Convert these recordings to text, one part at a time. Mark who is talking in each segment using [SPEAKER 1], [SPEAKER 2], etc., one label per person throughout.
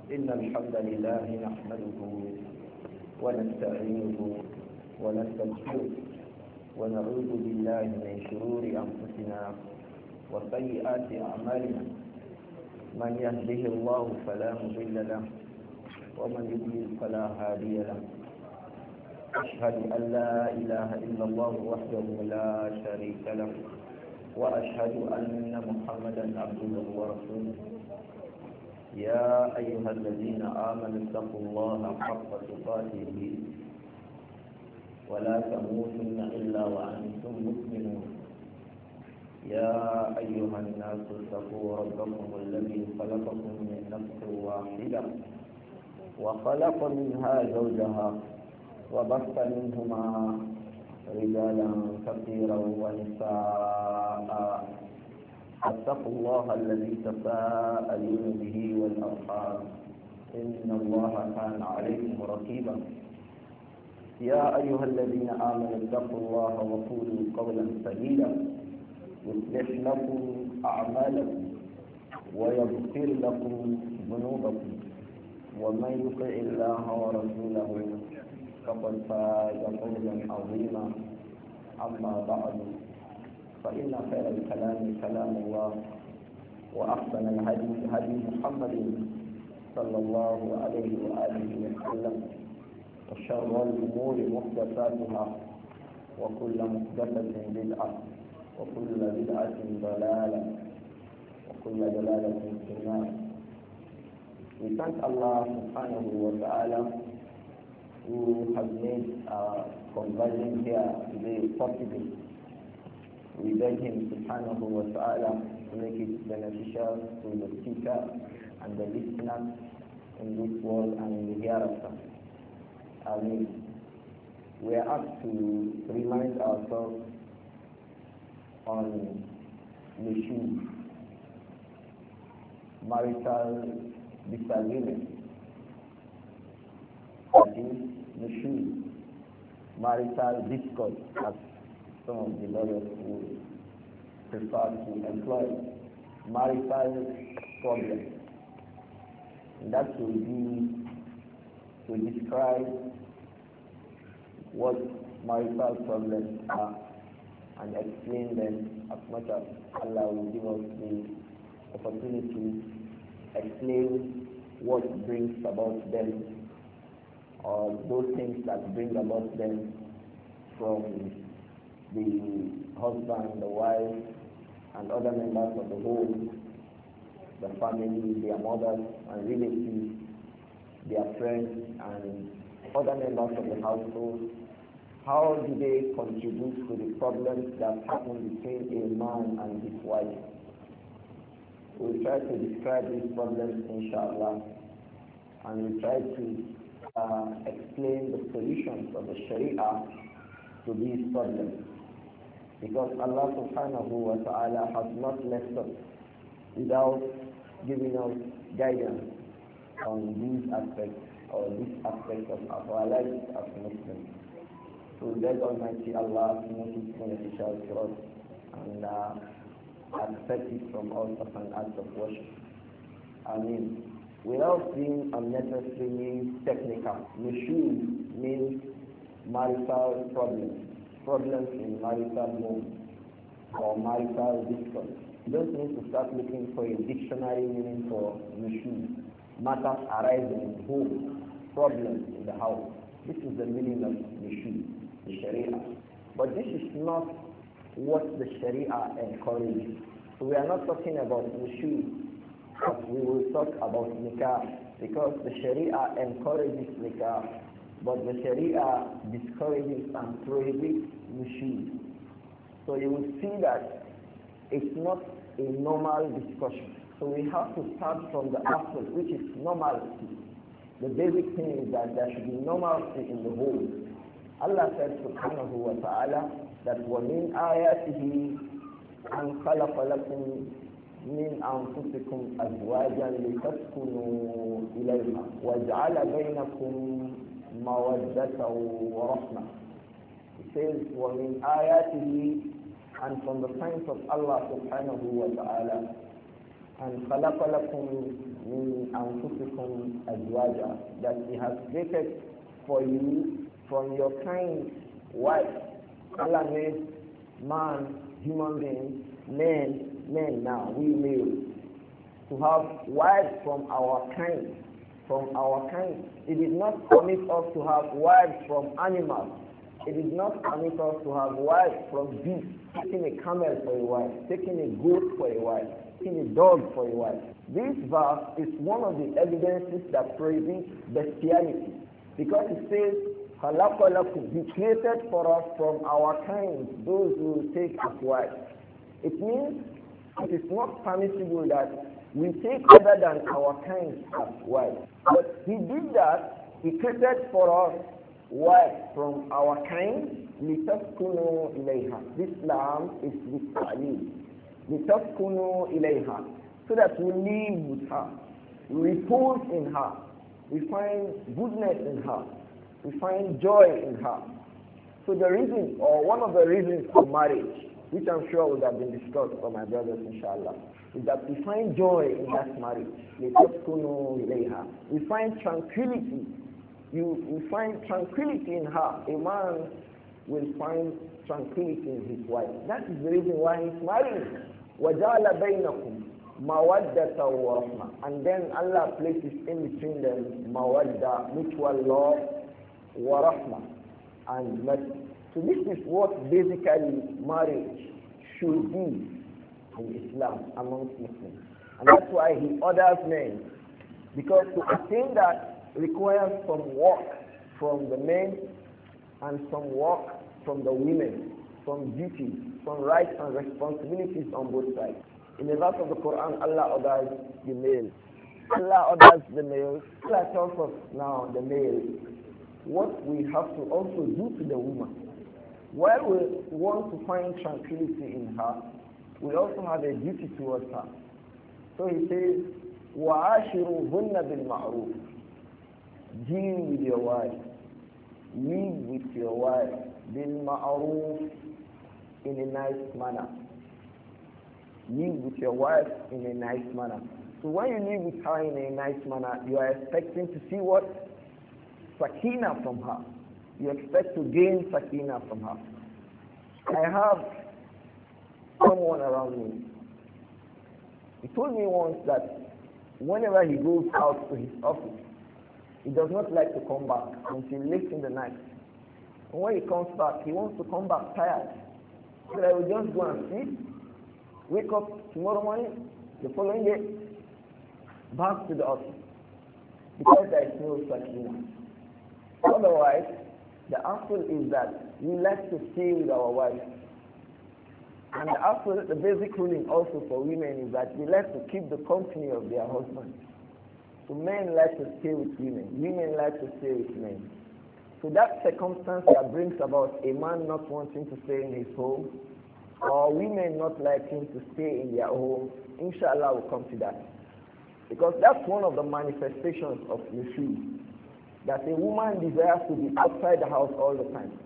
[SPEAKER 1] إن الحمد لله نحمده ونستعينه ونستغفره ونعوذ بالله من شرور أنفسنا وسيئات أعمالنا. من يهده الله فلا مضل له ومن يضلل فلا هادي له. أشهد أن لا إله إلا الله وحده لا شريك له وأشهد أن محمدا عبده ورسوله. يا أيها الذين آمنوا اتقوا الله حق تقاته ولا تموتن إلا وأنتم مسلمون. يا أيها الناس اتقوا ربكم الذي خلقكم من نفس واحدة وخلق منها زوجها وبث منهما رجالا كثيرا ونساء. اتقوا الله الذي تساءلون به والأرحام إن الله كان عليكم رقيبا. يا أيها الذين آمنوا اتقوا الله وقولوا قولا سديدا يصلح لكم أعمالكم ويغفر لكم ذنوبكم ومن يطع الله ورسوله فقد فاز فوزا عظيما. أما بعد فإن خير الكلام كلام الله وأحسن الهدي هدي محمد صلى الله عليه وآله وسلم وشر الأمور محدثاتها وكل محدثة بدعة وكل بدعة ضلالة وكل ضلالة في النار. We thank Allah subhanahu wa ta'ala who has made our conversion here today possible. We beg him subhanahu wa ta'ala to make it beneficial to the speaker and the listener in this world and in the hereafter. We are asked to remind ourselves on nushuz, marital disagreement. That is nushuz, marital discord, as some of the lawyers would prefer to employ, marital problem. And that will be to describe what marital problems are and explain them as much as Allah will give us the opportunity to explain what brings about them or those things that bring about them from the husband, the wife, and other members of the home, the family, their mothers and relatives, their friends, and other members of the household. How do they contribute to the problems that happen between a man and his wife? We'll try to describe these problems, inshallah, and we'll try to explain the solutions of the Sharia to these problems. Because Allah subhanahu wa ta'ala has not left us without giving us guidance on these aspects or this aspect of our lives as Muslims. So we beg Almighty Allah to make it beneficial to us and accept it from us as an act of worship. Without being unnecessarily technical, nushuz means marital problems in marital home or marital discord. You don't need to start looking for a dictionary meaning for nushuz. Matters arising in home, problems in the house. This is the meaning of nushuz, the Sharia. But this is not what the Sharia encourages. So we are not talking about nushuz, but we will talk about nikah, because the Sharia encourages nikah, but the Sharia discourages and prohibits nushuz. So you will see that it's not a normal discussion. So we have to start from the aspect which is normality. The basic thing is that there should be normality in the home. Allah said subhanahu wa ta'ala that وَمِنْ آيَاتِهِ أَنْ خَلَقَ لَكُمْ مِنْ أَنفُسِكُمْ أَزْوَاجًا لِتَسْكُنُوا إِلَيْهَا وَجَعَلَ بَيْنَكُمْ مَوَدَّةً وَرَحْمَةً. It says وَمِنْ آيَاتِهِ, and from the signs of Allah subhanahu wa ta'ala And خَلَقَ لَكُم مِّنْ أَنفُسِكُمْ أَزْوَاجًا, that He has created for you from your kind wife. Allah made man, human beings, men now, we males, to have wives from our kind. From our kind. It did not permit us to have wives from animals. It did not permit us to have wives from beasts, taking a camel for a wife, taking a goat for a wife, taking a dog for a wife. This verse is one of the evidences that prohibits bestiality, because it says, He created for us from our kind those who take as wives. It means it is not permissible that we take other than our kind as wives. But He did that. He created for us wives from our kind. لِتَسْكُنُوا إِلَيْهَا. This lam is لِتَعْلِيم. لِتَسْكُنُوا إِلَيْهَا. So that we live with her. We repose in her. We find goodness in her. We find joy in her. So the reason, or one of the reasons for marriage, which I'm sure would have been discussed by my brothers inshallah, is that we find joy in that marriage. We find tranquility. You find tranquility in her. A man will find tranquility in his wife. That is the reason why he's marrying. وَجَعَلَ بَيْنَكُمْ مَوَدَّةً وَرَحْمَةً. And then Allah places in between them mawadda, mutual love, wa and mercy. So this is what basically marriage should be in Islam amongst Muslims. And that's why He orders men, because to attain that requires some work from the men and some work from the women, some duties, some rights and responsibilities on both sides. In the verse of the Quran, Allah orders the male. Allah orders the male. Allah tells us now, the male, what we have to also do to the woman. While we want to find tranquility in her, we also have a duty towards her. So He says, وَعَاشِرُهُنَّ بِالْمَعْرُوفِ. Deal with your wife. Live with your wife. بِالْمَعْرُوفِ, in a nice manner. Live with your wife in a nice manner. So when you live with her in a nice manner, you are expecting to see what? Sakina from her. You expect to gain sakina from her. I have someone around me. He told me once that whenever he goes out to his office, he does not like to come back until late in the night. And when he comes back, he wants to come back tired. So I will just go and sleep, wake up tomorrow morning, the following day, back to the office. Because there is no sakina. Otherwise, the answer is that we like to stay with our wives. And the answer, the basic ruling also for women is that they like to keep the company of their husbands. So men like to stay with women. Women like to stay with men. So that circumstance that brings about a man not wanting to stay in his home, or women not liking to stay in their home, inshallah will come to that. Because that's one of the manifestations of nushuz, that a woman desires to be outside the house all the time.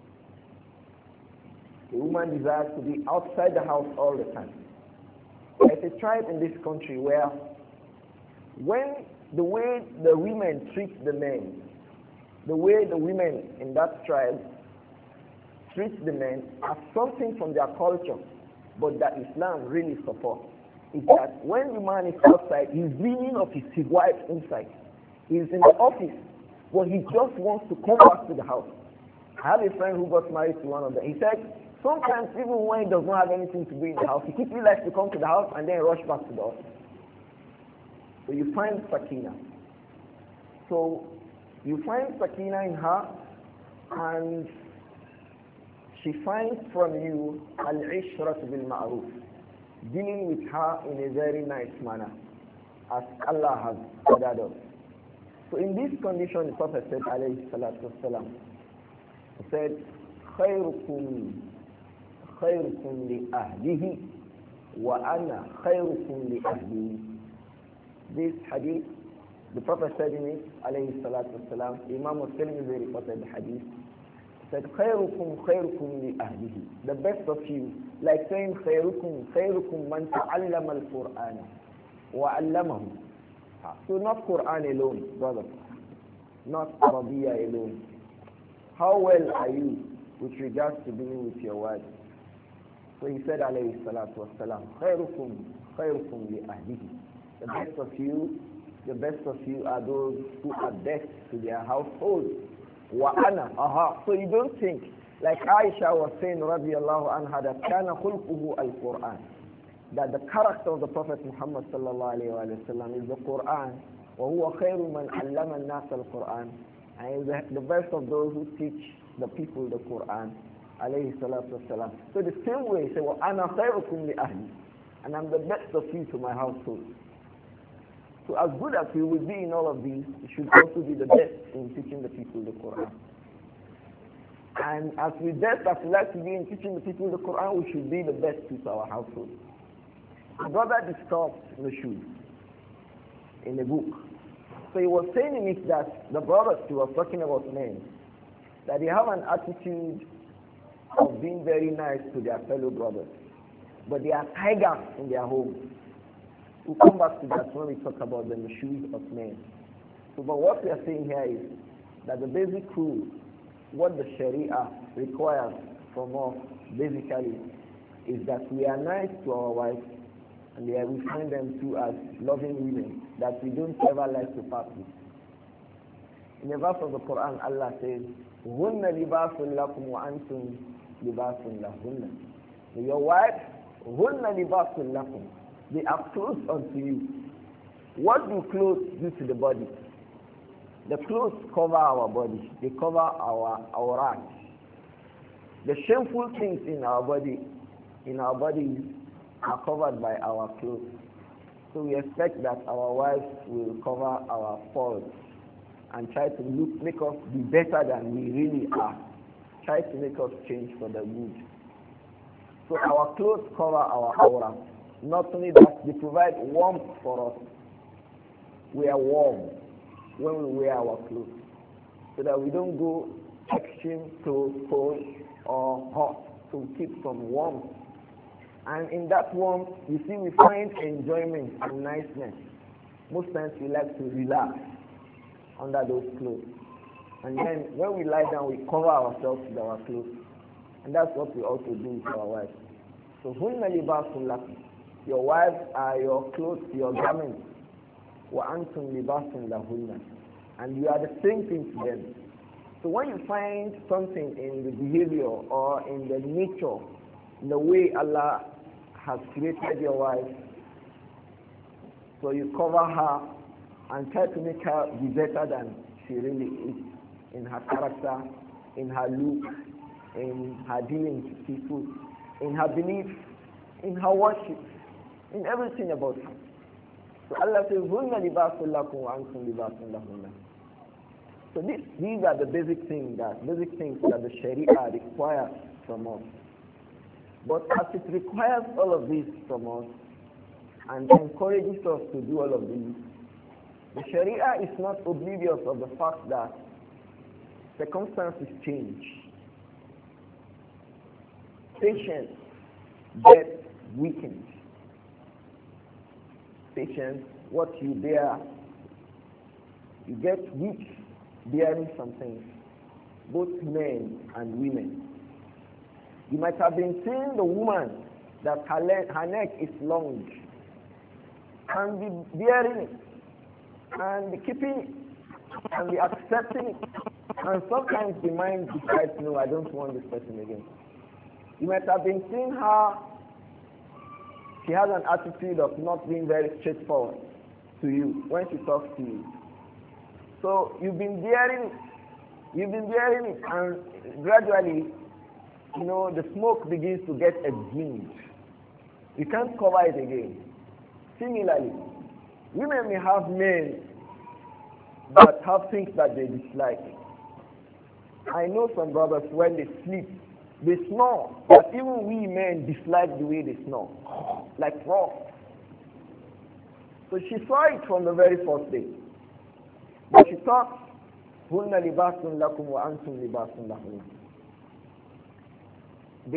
[SPEAKER 1] A woman desires to be outside the house all the time. There's a tribe in this country where when the way the women treat the men, the way the women in that tribe treat the men as something from their culture, but that Islam really supports, is that when the man is outside, he's dreaming of his wife inside. He's in the office, but he just wants to come back to the house. I have a friend who got married to one of them. He said, sometimes even when he does not have anything to do in the house, he quickly likes to come to the house and then rush back to the office. So you find sakina. So you find sakina in her, and she finds from you al-ishrat bil-ma'ruf, dealing with her in a very nice manner, as Allah has ordered us. So in this condition, the Prophet said, alayhi salatu wasalam, he said, خيركم لأهله وأنا خيركم لأهلي. This hadith, the Prophet said in it, alayhi salatu wasalam, Imam Muslim reported the hadith, he said, خيركم لأهله. The best of you, like saying خيركم man ta'allama al-Qur'an. وَعَلَّمَهُ. So not Quran alone, brother. Not Arabiya alone. How well are you with regards to being with your wife? So he said, alayhi salatu wasalam, خَيْرُكُمْ خَيْرُكُمْ لِأَهْلِهِ. The best of you are those who are best to their household. وَأَنَا. So you don't think, like Aisha was saying, radiallahu anha, that كَانَ خُلْقُهُ الْقُرْآنِ, that the character of the Prophet Muhammad sallallahu alayhi wa sallam is the Quran. وَهُوَ خَيْرُ مَنْ عَلَّمَ النَّاسَ الْقُرْآنِ, and is the best of those who teach the people the Quran, alayhi salatu wasalam. So the same way, he said, وَأَنَا خَيْرُكُمْ لِأَهْلِ, and I'm the best of you to my household. So as good as we will be in all of these, we should also be the best in teaching the people the Quran. And as we best as we like to be in teaching the people the Quran, we should be the best to our household. The brother discussed Nushud in a book. So he was saying in it that the brothers, he was talking about men, that they have an attitude of being very nice to their fellow brothers, but they are tigers in their homes. We'll come back to that when we talk about the Nushud of men. So, but what we are saying here is that the basic rule, what the Sharia requires from us, basically, is that we are nice to our wives, and we find them too as loving women that we don't ever like to part with. In the verse of the Quran, Allah says, هُنَّ لِبَاسٌ لَكُمْ وَأَنْتُمْ لِبَاسٌ لَهُنَّ. Your wife, هُنَّ لِبَاسٌ لَكُمْ. They are clothes unto you. What do clothes do to the body? The clothes cover our body. They cover our aurat. The shameful things in our body are covered by our clothes. So we expect that our wives will cover our faults and try to make us be better than we really are. Try to make us change for the good. So our clothes cover our aura. Not only that, they provide warmth for us. We are warm when we wear our clothes, so that we don't go extreme to cold or hot, to keep some warmth. And in that warmth, you see, we find enjoyment and niceness. Most times we like to relax under those clothes. And then when we lie down, we cover ourselves with our clothes. And that's what we also do to our wives. So, hunna libasun lakum. Your wives are your clothes, your garments. Wa antum libasun lahunna. And you are the same thing to them. So when you find something in the behavior or in the nature, in the way Allah has created your wife, so you cover her and try to make her be better than she really is, in her character, in her look, in her dealings with people, in her belief, in her worship, in everything about her. So Allah says, "Hunna libasun lakum wa antum libasun lahunna." So these are the basic things that the Sharia requires from us. But as it requires all of this from us and encourages us to do all of these, the Sharia is not oblivious of the fact that circumstances change. Patience gets weakened. Patience, what you bear, you get weak bearing some things, both men and women. You might have been seeing the woman that her neck is long and be bearing it and be keeping it and be accepting it, and sometimes the mind decides, no, I don't want this person again. You might have been seeing her, she has an attitude of not being very straightforward to you when she talks to you. So you've been bearing it, and gradually, the smoke begins to get exhumed. You can't cover it again. Similarly, women may have men that have things that they dislike. I know some brothers, when they sleep, they snore, but even we men dislike the way they snore, like rough. So she saw it from the very first day. But she thought, "Hunna libasun lakum wa antum libasun lahunna."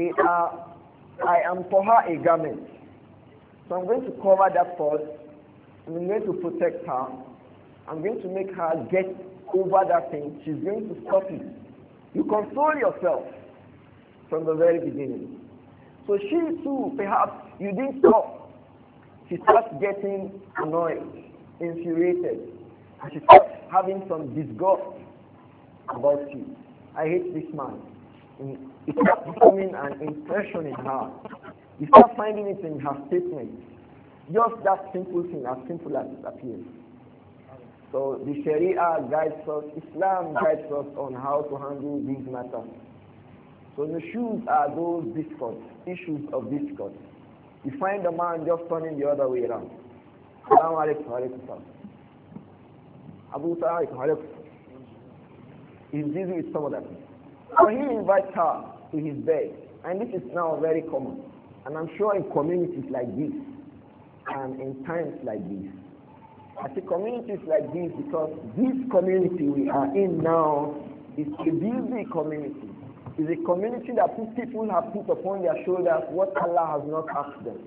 [SPEAKER 1] I am for her a garment. So I'm going to cover that fault I'm going to protect her. I'm going to make her get over that thing. She's going to stop it. You console yourself from the very beginning. So she too, perhaps you didn't stop. She starts getting annoyed, infuriated, and she starts having some disgust about you. I hate this man. It starts becoming an impression in her. You start finding it in her statements. Just that simple thing, as simple as it appears. So the Sharia guides us, Islam guides us on how to handle these matters. So the issues are those issues of discord. You find the man just turning the other way around. Assalamu alaikum wa alaikum salam. Abu Sa'id alaikum. He's busy with some of that. So he invites her to his bed. And this is now very common. And I'm sure in communities like this, and in times like this. I say communities like this because this community we are in now is a busy community. It's a community that people have put upon their shoulders what Allah has not asked them.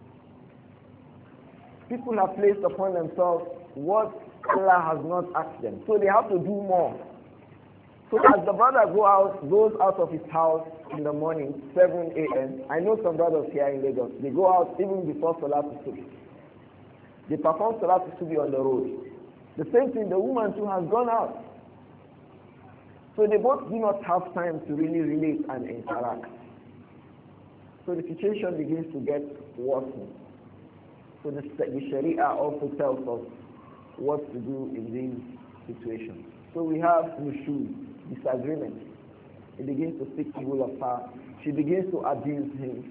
[SPEAKER 1] People have placed upon themselves what Allah has not asked them. So they have to do more. So as the brother goes out of his house in the morning, 7 a.m. I know some brothers here in Lagos, they go out even before Salatul Subh. They perform Salatul Subh on the road. The same thing, the woman too has gone out. So they both do not have time to really relate and interact. So the situation begins to get worse. So the Sharia also tells us what to do in these situations. So we have nushuz, disagreement. He begins to speak evil of her. She begins to abuse him.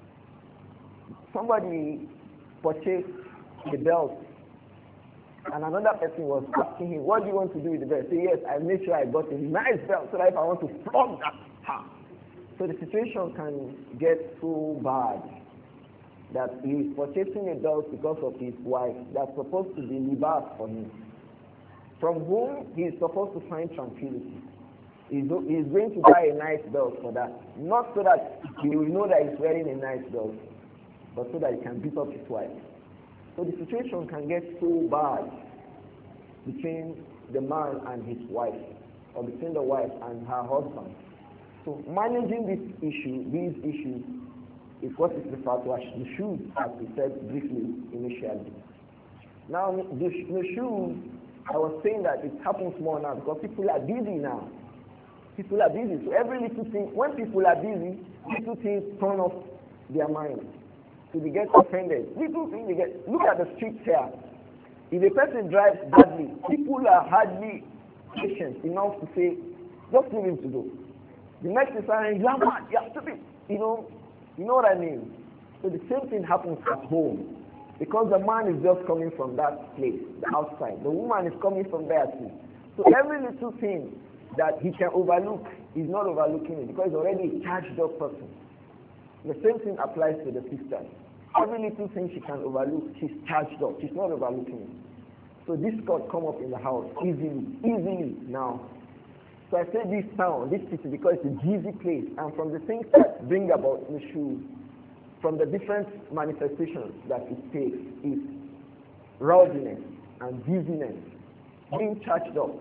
[SPEAKER 1] Somebody purchased the belt, and another person was asking him, what do you want to do with the belt? Say, yes, I made sure I got a nice belt so that if I want to flog that her. So the situation can get so bad that he is purchasing a belt because of his wife that's supposed to be libas for him, from whom he is supposed to find tranquility. He's going to buy a nice belt for that. Not so that he will know that he's wearing a nice belt, but so that he can beat up his wife. So the situation can get so bad between the man and his wife, or between the wife and her husband. So managing these issues, is what is referred to as nushuz, as we said briefly initially. Now, the nushuz, I was saying that it happens more now because people are busy now. People are busy. So every little thing, when people are busy, little things turn off their mind. So they get offended. Little things they get. Look at the streets here. If a person drives badly, people are hardly patient enough to say, just leave him to go. The next is saying, you are mad, you are stupid. You know what I mean? So the same thing happens at home. Because the man is just coming from that place, the outside. The woman is coming from there too. So every little thing that he can overlook, he's not overlooking it because he's already a charged up person. The same thing applies to the sister. Every little thing she can overlook, she's charged up. She's not overlooking it. So this could come up in the house easily now. So I say this town, this city, because it's a busy place. And from the things that bring about the shoes, from the different manifestations that it takes, is rowdiness and busyness, being charged up.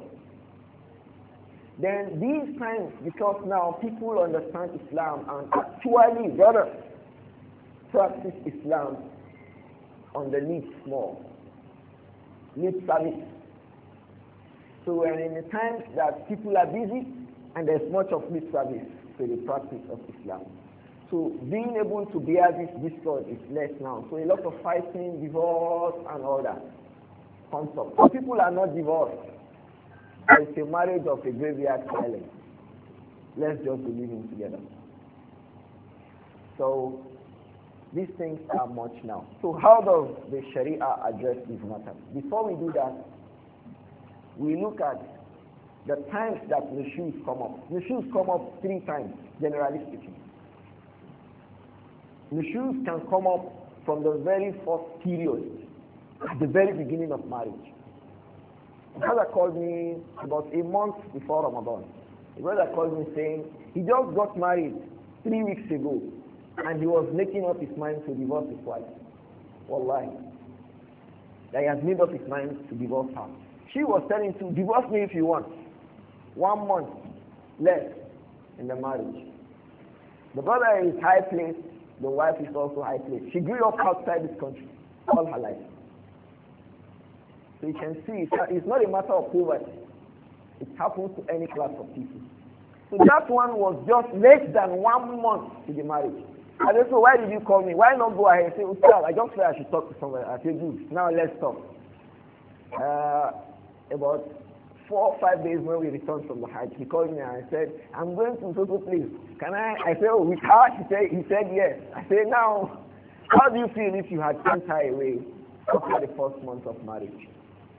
[SPEAKER 1] Then these times, because now people understand Islam and actually rather practice Islam on the lip more, lip service. So we're in the times that people are busy and there's much of lip service to the practice of Islam. So being able to bear this discord is less now. So a lot of fighting, divorce and all that comes up. So people are not divorced. It's a marriage of a graveyard silence. Let's just be living together. So these things are much now. So how does the Sharia address these matters? Before we do that, we look at the times that nushuz come up. Nushuz come up 3 times, generally speaking. Nushuz can come up from the very first period, at the very beginning of marriage. A brother called me about a month before Ramadan. A brother called me saying he just got married 3 weeks ago and he was making up his mind to divorce his wife. Wallahi. that he has made up his mind to divorce her. She was telling him to divorce me if you want. 1 month left in the marriage. The brother is high placed, the wife is also high placed. She grew up outside this country all her life. So you can see it's not a matter of poverty. It happens to any class of people. So that one was just less than 1 month to the marriage. I said, so why did you call me? Why not go ahead and say, Ustaz, I just felt I should talk to somebody. I said, good, now let's talk. About 4 or 5 days when we returned from the Hajj, he called me and I said, I'm going to so place. Can I said, oh, with her? He said yes. I said, now, how do you feel if you had sent her away after the first month of marriage?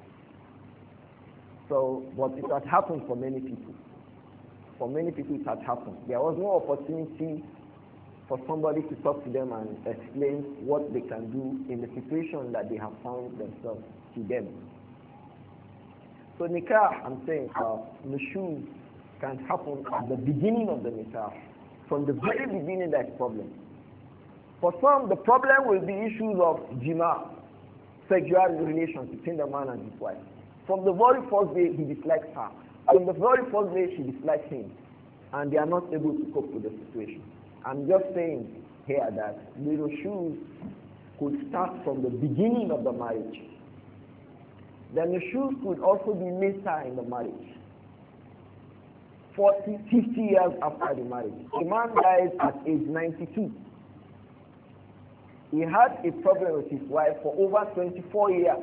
[SPEAKER 1] So, but it had happened for many people. For many people it had happened. There was no opportunity for somebody to talk to them and explain what they can do in the situation that they have found themselves to them. So nikah, I'm saying, nushuz can happen at the beginning of the nikah. From the very beginning there's problem. For some, the problem will be issues of jima, sexual relations between the man and his wife. From the very first day, he dislikes her. From the very first day, she dislikes him. And they are not able to cope with the situation. I'm just saying here that the nushuz could start from the beginning of the marriage. The nushuz could also be later in the marriage. 40, 50 years after the marriage. A man dies at age 92. He had a problem with his wife for over 24 years.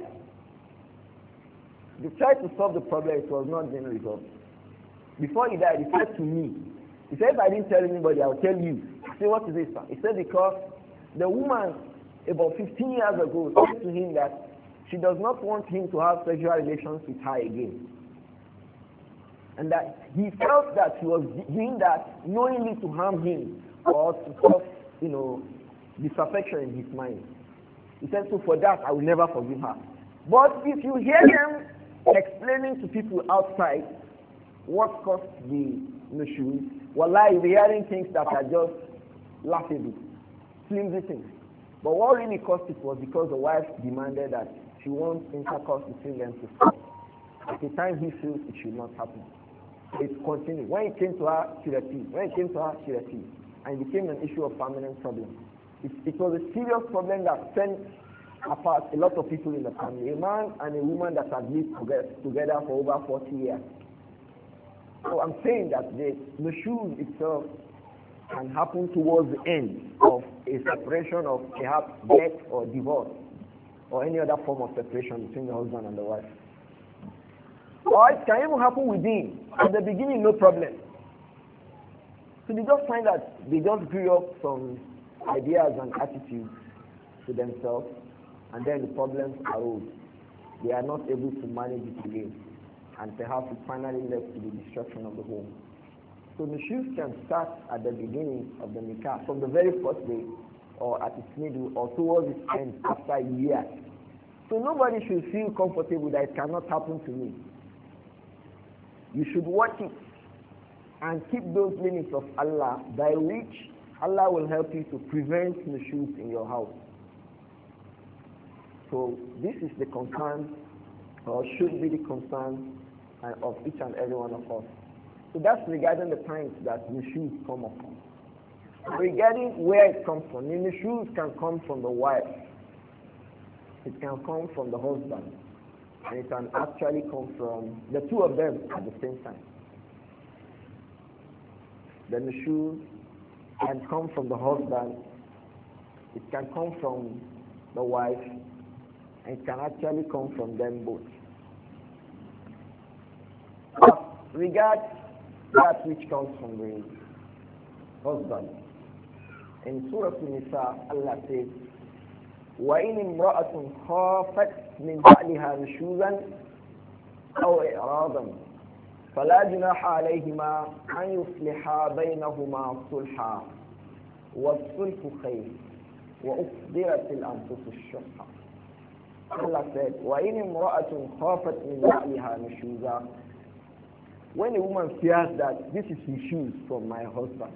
[SPEAKER 1] They tried to solve the problem, it was not being resolved. Before he died, he said to me, he said, if I didn't tell anybody, I will tell you. I said, what is this? He said, because the woman, about 15 years ago, said to him that she does not want him to have sexual relations with her again. And that he felt that she was doing that knowingly to harm him or to cause, disaffection in his mind. He said, so for that, I will never forgive her. But if you hear them explaining to people outside what caused the nushuz, wallahi, you'll be hearing things that are just laughable, flimsy things. But what really caused it was because the wife demanded that she wants intercourse between them to stop. At the time he feels it should not happen. So it continued. When it came to her, she refused. When it came to her, she refused. And it became an issue of permanent problem. It was a serious problem that sent apart a lot of people in the family. A man and a woman that had lived together for over 40 years. So I'm saying that the nushuz itself can happen towards the end of a separation of perhaps death or divorce or any other form of separation between the husband and the wife. Or it can even happen within. At the beginning, no problem. So they just find that they just grew up some ideas and attitudes to themselves, and then the problems arose. They are not able to manage it again, and perhaps it finally led to the destruction of the home. So the nushuz can start at the beginning of the nikah, from the very first day, or at its middle, or towards its end after a year. So nobody should feel comfortable that it cannot happen to me. You should watch it and keep those limits of Allah by which Allah will help you to prevent nushuz in your house. So this is the concern, or should be the concern of each and every one of us. So that's regarding the times that nushuz come upon. Regarding where it comes from, the nushuz can come from the wife. It can come from the husband. And it can actually come from the two of them at the same time. The nushuz can come from the husband. It can come from the wife. And it can actually come from them both. But regard that which comes from the husband. In Surah An-Nisa, Allah says, وَإِنِ امْرَأَةٌ خَافَتْ مِنْ بَعْلِهَا نُشُوزًا أَوْ إِعْرَاضًا فَلَا جُنَاحَ عَلَيْهِمَا أَنْ يُصْلِحَا بَيْنَهُمَا صُلْحًا وَالصُّلْحُ خَيْرٌ وَأُحْضِرَتِ الْأَنفُسُ الشُّحَّ. Allah said, وَإِنِ امْرَأَةٌ خَافَتْ مِنْ بَعْلِهَا نُشُوزًا. When a woman fears that this is nushuz from my husband,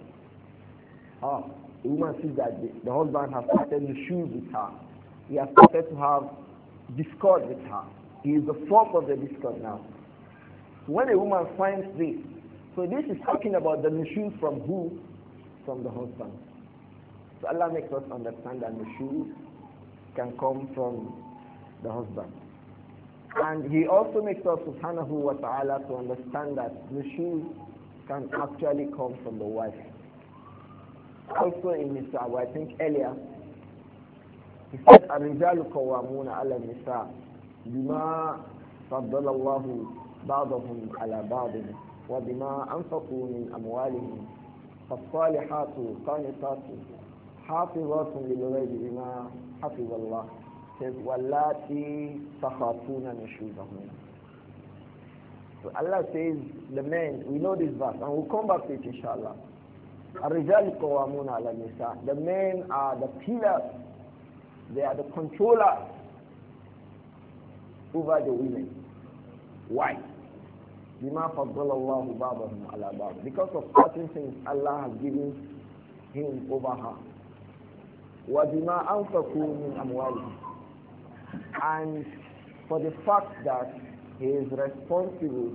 [SPEAKER 1] the woman sees that the husband has started nushuz with her. He has started to have discord with her. He is the fourth of the discord now. So when a woman finds this, so this is talking about the nushuz from who? From the husband. So Allah makes us understand that nushuz can come from the husband. And He also makes us, subhanahu wa ta'ala, to understand that nushuz can actually come from the wife. Also in Nisa, I think earlier, He said, الرجال قوامون على النساء بما فضل الله بعضهم على بعض وبما أنفقوا من أموالهم فالصالحات قانتات حافظات للغيب بما حفظ الله says واللاتي تخافون نشوزهن. So Allah says the men, we know this verse and we'll come back to it inshallah. الرجال قوامون على النساء. The men are the pillars, they are the controllers over the women. Why? بما فضل الله بعضهم على بعض. Because of certain things Allah has given him over her. وبما أنفقوا من أموالهم. And for the fact that he is responsible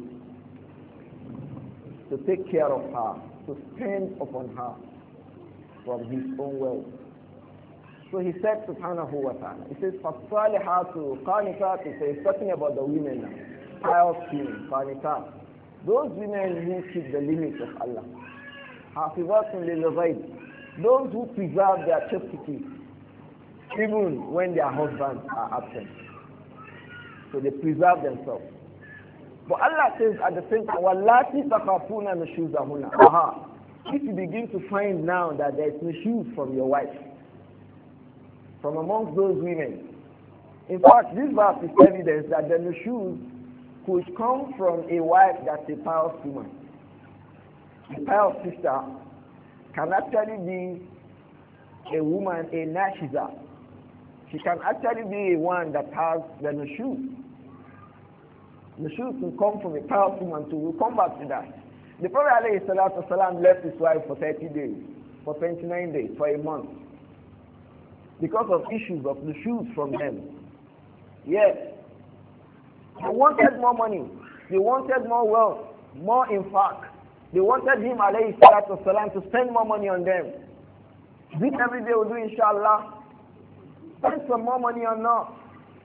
[SPEAKER 1] to take care of her, to spend upon her from his own wealth. So he said subhanahu wa ta'ala, he says فَالصَّالِحَاتُ قَانِتَاتُ. So he's talking about the women now. Pious women, qanitat. Those women who keep the limits of Allah. حَافِظَاتٌ لِلْغَيْبِ. Those who preserve their chastity even when their husbands are absent. So they preserve themselves. But Allah says at the same time, وَاللَّاتِي تَخَافُونَ نُشُوزَهُنَّ. If you begin to find now that there is nushuz from your wife, from amongst those women. In fact, this verse is evidence that the nushuz could come from a wife that's a pious woman. A pious sister can actually be a woman, a nashiza. She can actually be one that has the nushuz. Nushuz can come from a pious woman too. We'll come back to that. The Prophet ﷺ left his wife for 30 days, for 29 days, for a month, because of issues of nushuz from them. Yes. They wanted more money. They wanted more wealth, more infaq. They wanted him, alayhi salatu wasalam, to spend more money on them. This every day we'll do, inshallah. Spend some more money or not.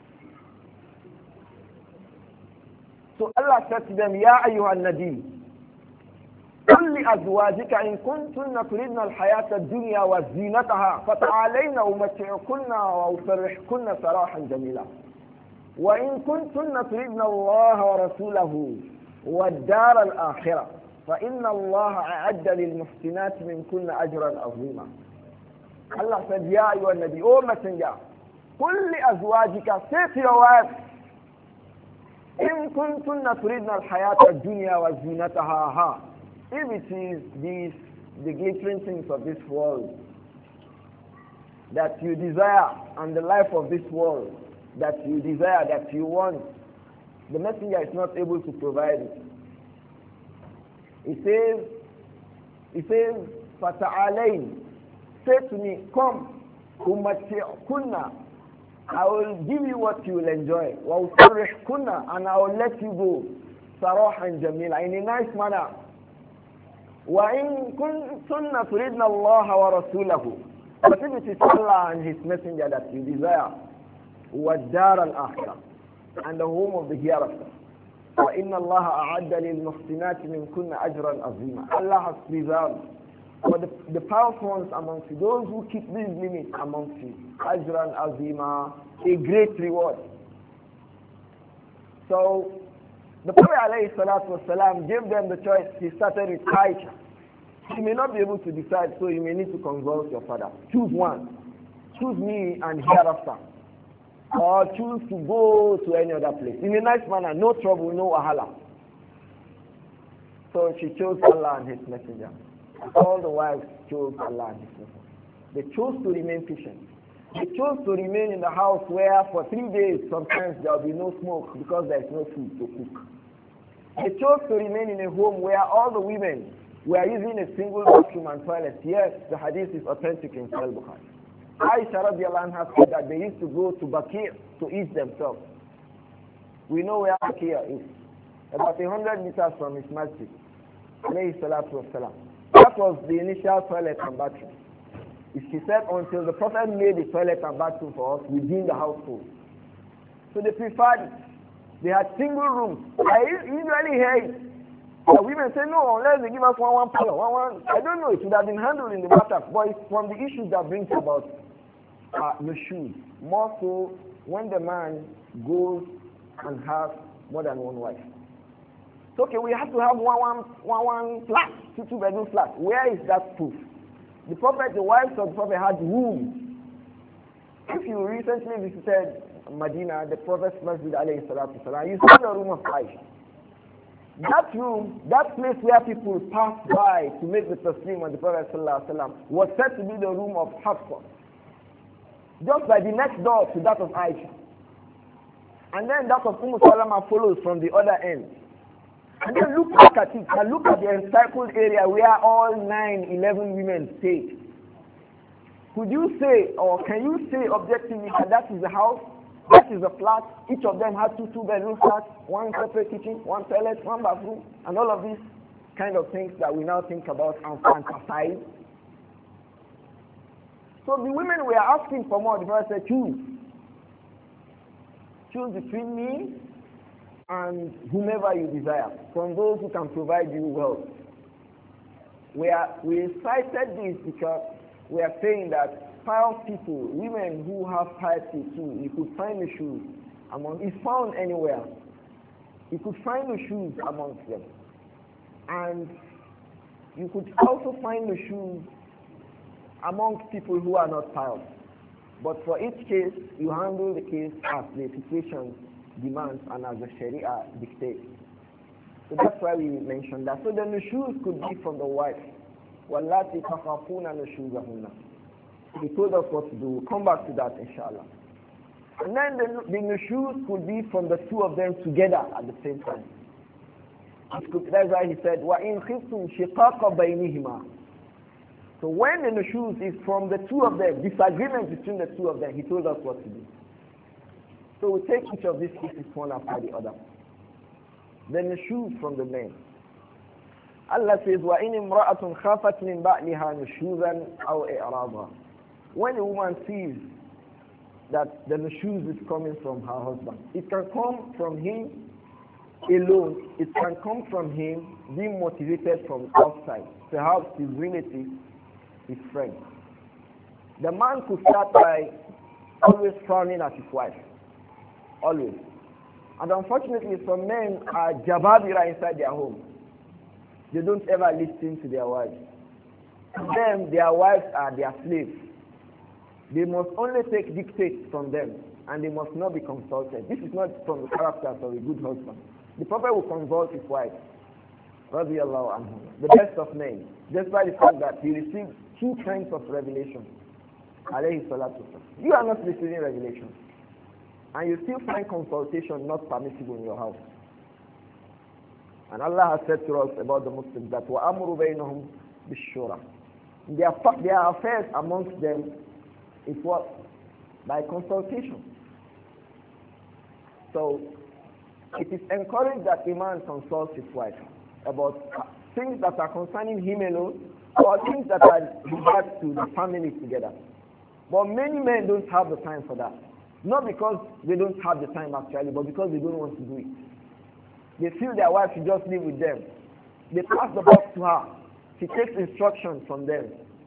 [SPEAKER 1] So Allah said to them, Ya ayyuhan nabi, قل لأزواجك إن كنتن تريدن الحياة الدنيا وزينتها فتعالين أمتعكن وأسرحكن سراحا جميلا وإن كنتن تريدن الله ورسوله والدار الآخرة فإن الله أعد للمحسنات منكن أجرا عظيما. Allah said, Ya ayyuhan nabi, O messenger, قل لأزواجك, say to your wife, إن كنتن تريدن الحياة الدنيا وزينتها. If it is the glittering things of this world that you desire and the life of this world that you desire, that you want, the messenger is not able to provide it. He says, Fata'alain, say to me, come, kunna, I will give you what you will enjoy. Wa kunna, and I will let you go. Sarahan jamila, in a nice manner. وَإِن كُنتُنَّ تُرِدْنَ اللَّهَ وَرَسُولَهُ. But if it is Allah and His Messenger that you desire, وَالدَّارَ الْآخِرَةِ, and the home of the hereafter, وَإِنَّ اللَّهَ أَعَدَّ لِلْمُحْسِنَاتِ مِنْكُنَّ أَجْرًا عَظِيمًا. Allah has preserved for the powerful ones amongst you, those who keep these limits amongst you, أَجْرًا عَظِيمًا, a great reward. So, the Prophet ﷺ gave them the choice. He started with Aisha. You may not be able to decide, so you may need to consult your father. Choose one. Choose me and hereafter. Or choose to go to any other place. In a nice manner, no trouble, no wahala. So she chose Allah and His Messenger. All the wives chose Allah and His Messenger. They chose to remain patient. They chose to remain in the house where for 3 days sometimes there will be no smoke because there is no food to cook. They chose to remain in a home where all the women were using a single bathroom and toilet. Yes, the hadith is authentic in Sahih Bukhari. Aisha radiallahu anha said that they used to go to Bakir to eat themselves. We know where Bakir is. About 100 meters from his masjid. Alayhi salatu wasalam. That was the initial toilet and bathroom. She said until the Prophet made the toilet and bathroom for us within the household. So they preferred it. They had single rooms. I usually hear it. The women say, no, unless they give us one pillow. I don't know, it would have been handled in the matter. But it's from the issues that brings about nushuz. More so when the man goes and has more than one wife. So, okay, we have to have one flat, two-bedroom flat. Where is that proof? The Prophet, the wives of the Prophet had rooms. If you recently visited Medina, the Prophet's Masjid alayhi salatu salam, you saw the room of Aisha. That room, that place where people pass by to make the taslim on the Prophet sallallahu alaihi wasallam was said to be the room of Hafsa. Just by the next door to that of Aisha. And then that of Salama follows from the other end. And then look back at it and look at the encircled area where all 11 women stayed. Could you say, or can you say objectively that is the house, that is the flat, each of them had two bedroom flats, one separate kitchen, one toilet, one bathroom, and all of these kind of things that we now think about and fantasize? So the women were asking for more. The Prophet said, choose. Choose between me and whomever you desire, from those who can provide you wealth. We cited this because we are saying that pious people, women who have piety too, you could find the shoes among, it's found anywhere. You could find the shoes amongst them. And you could also find the shoes amongst people who are not pious. But for each case, you handle the case as the situation demands and as the Sharia dictates. So that's why we mentioned that. So then the shoes could be from the wife. وَاللَّاتِي تَخَافُونَ نُشُوزَهُنَّ. He told us what to do. We'll come back to that, inshallah. And then the nushuz could be from the two of them together at the same time. That's why he said, وَإِنْ خِفْتُمْ شِقَاقَ بَيْنِهِمَا. So when the nushuz is from the two of them, disagreement between the two of them, he told us what to do. So we take each of these cases one after the other. The nushuz from the men. Allah says, وَإِنِ امْرَأَةٌ خَافَتْ مِنْ بَعْلِهَا نُشُوزًا أَوْ إِعْرَاضًا. When a woman sees that the nushuz is coming from her husband, it can come from him alone, it can come from him being motivated from outside, perhaps his relative, his friend. The man could start by always frowning at his wife. Always. And unfortunately, some men are jababira inside their home. They don't ever listen to their wives. To them, their wives are their slaves. They must only take dictates from them, and they must not be consulted. This is not from the characters of a good husband. The Prophet will consult his wife, radiallahu anhu, the best of men, despite the fact that he received 2 kinds of revelation. Alayhi salatu. You are not receiving revelation, and you still find consultation not permissible in your house. And Allah has said to us about the Muslims that وَأَمْرُ بَيْنَهُمْ بِالشُّورَى. Their affairs amongst them is what? By consultation. So it is encouraged that a man consults his wife about things that are concerning him alone or things that are regard to the family together. But many men don't have the time for that. Not because they don't have the time actually, but because they don't want to do it. They feel their wife should just live with them. They pass the box to her. She takes instructions from them.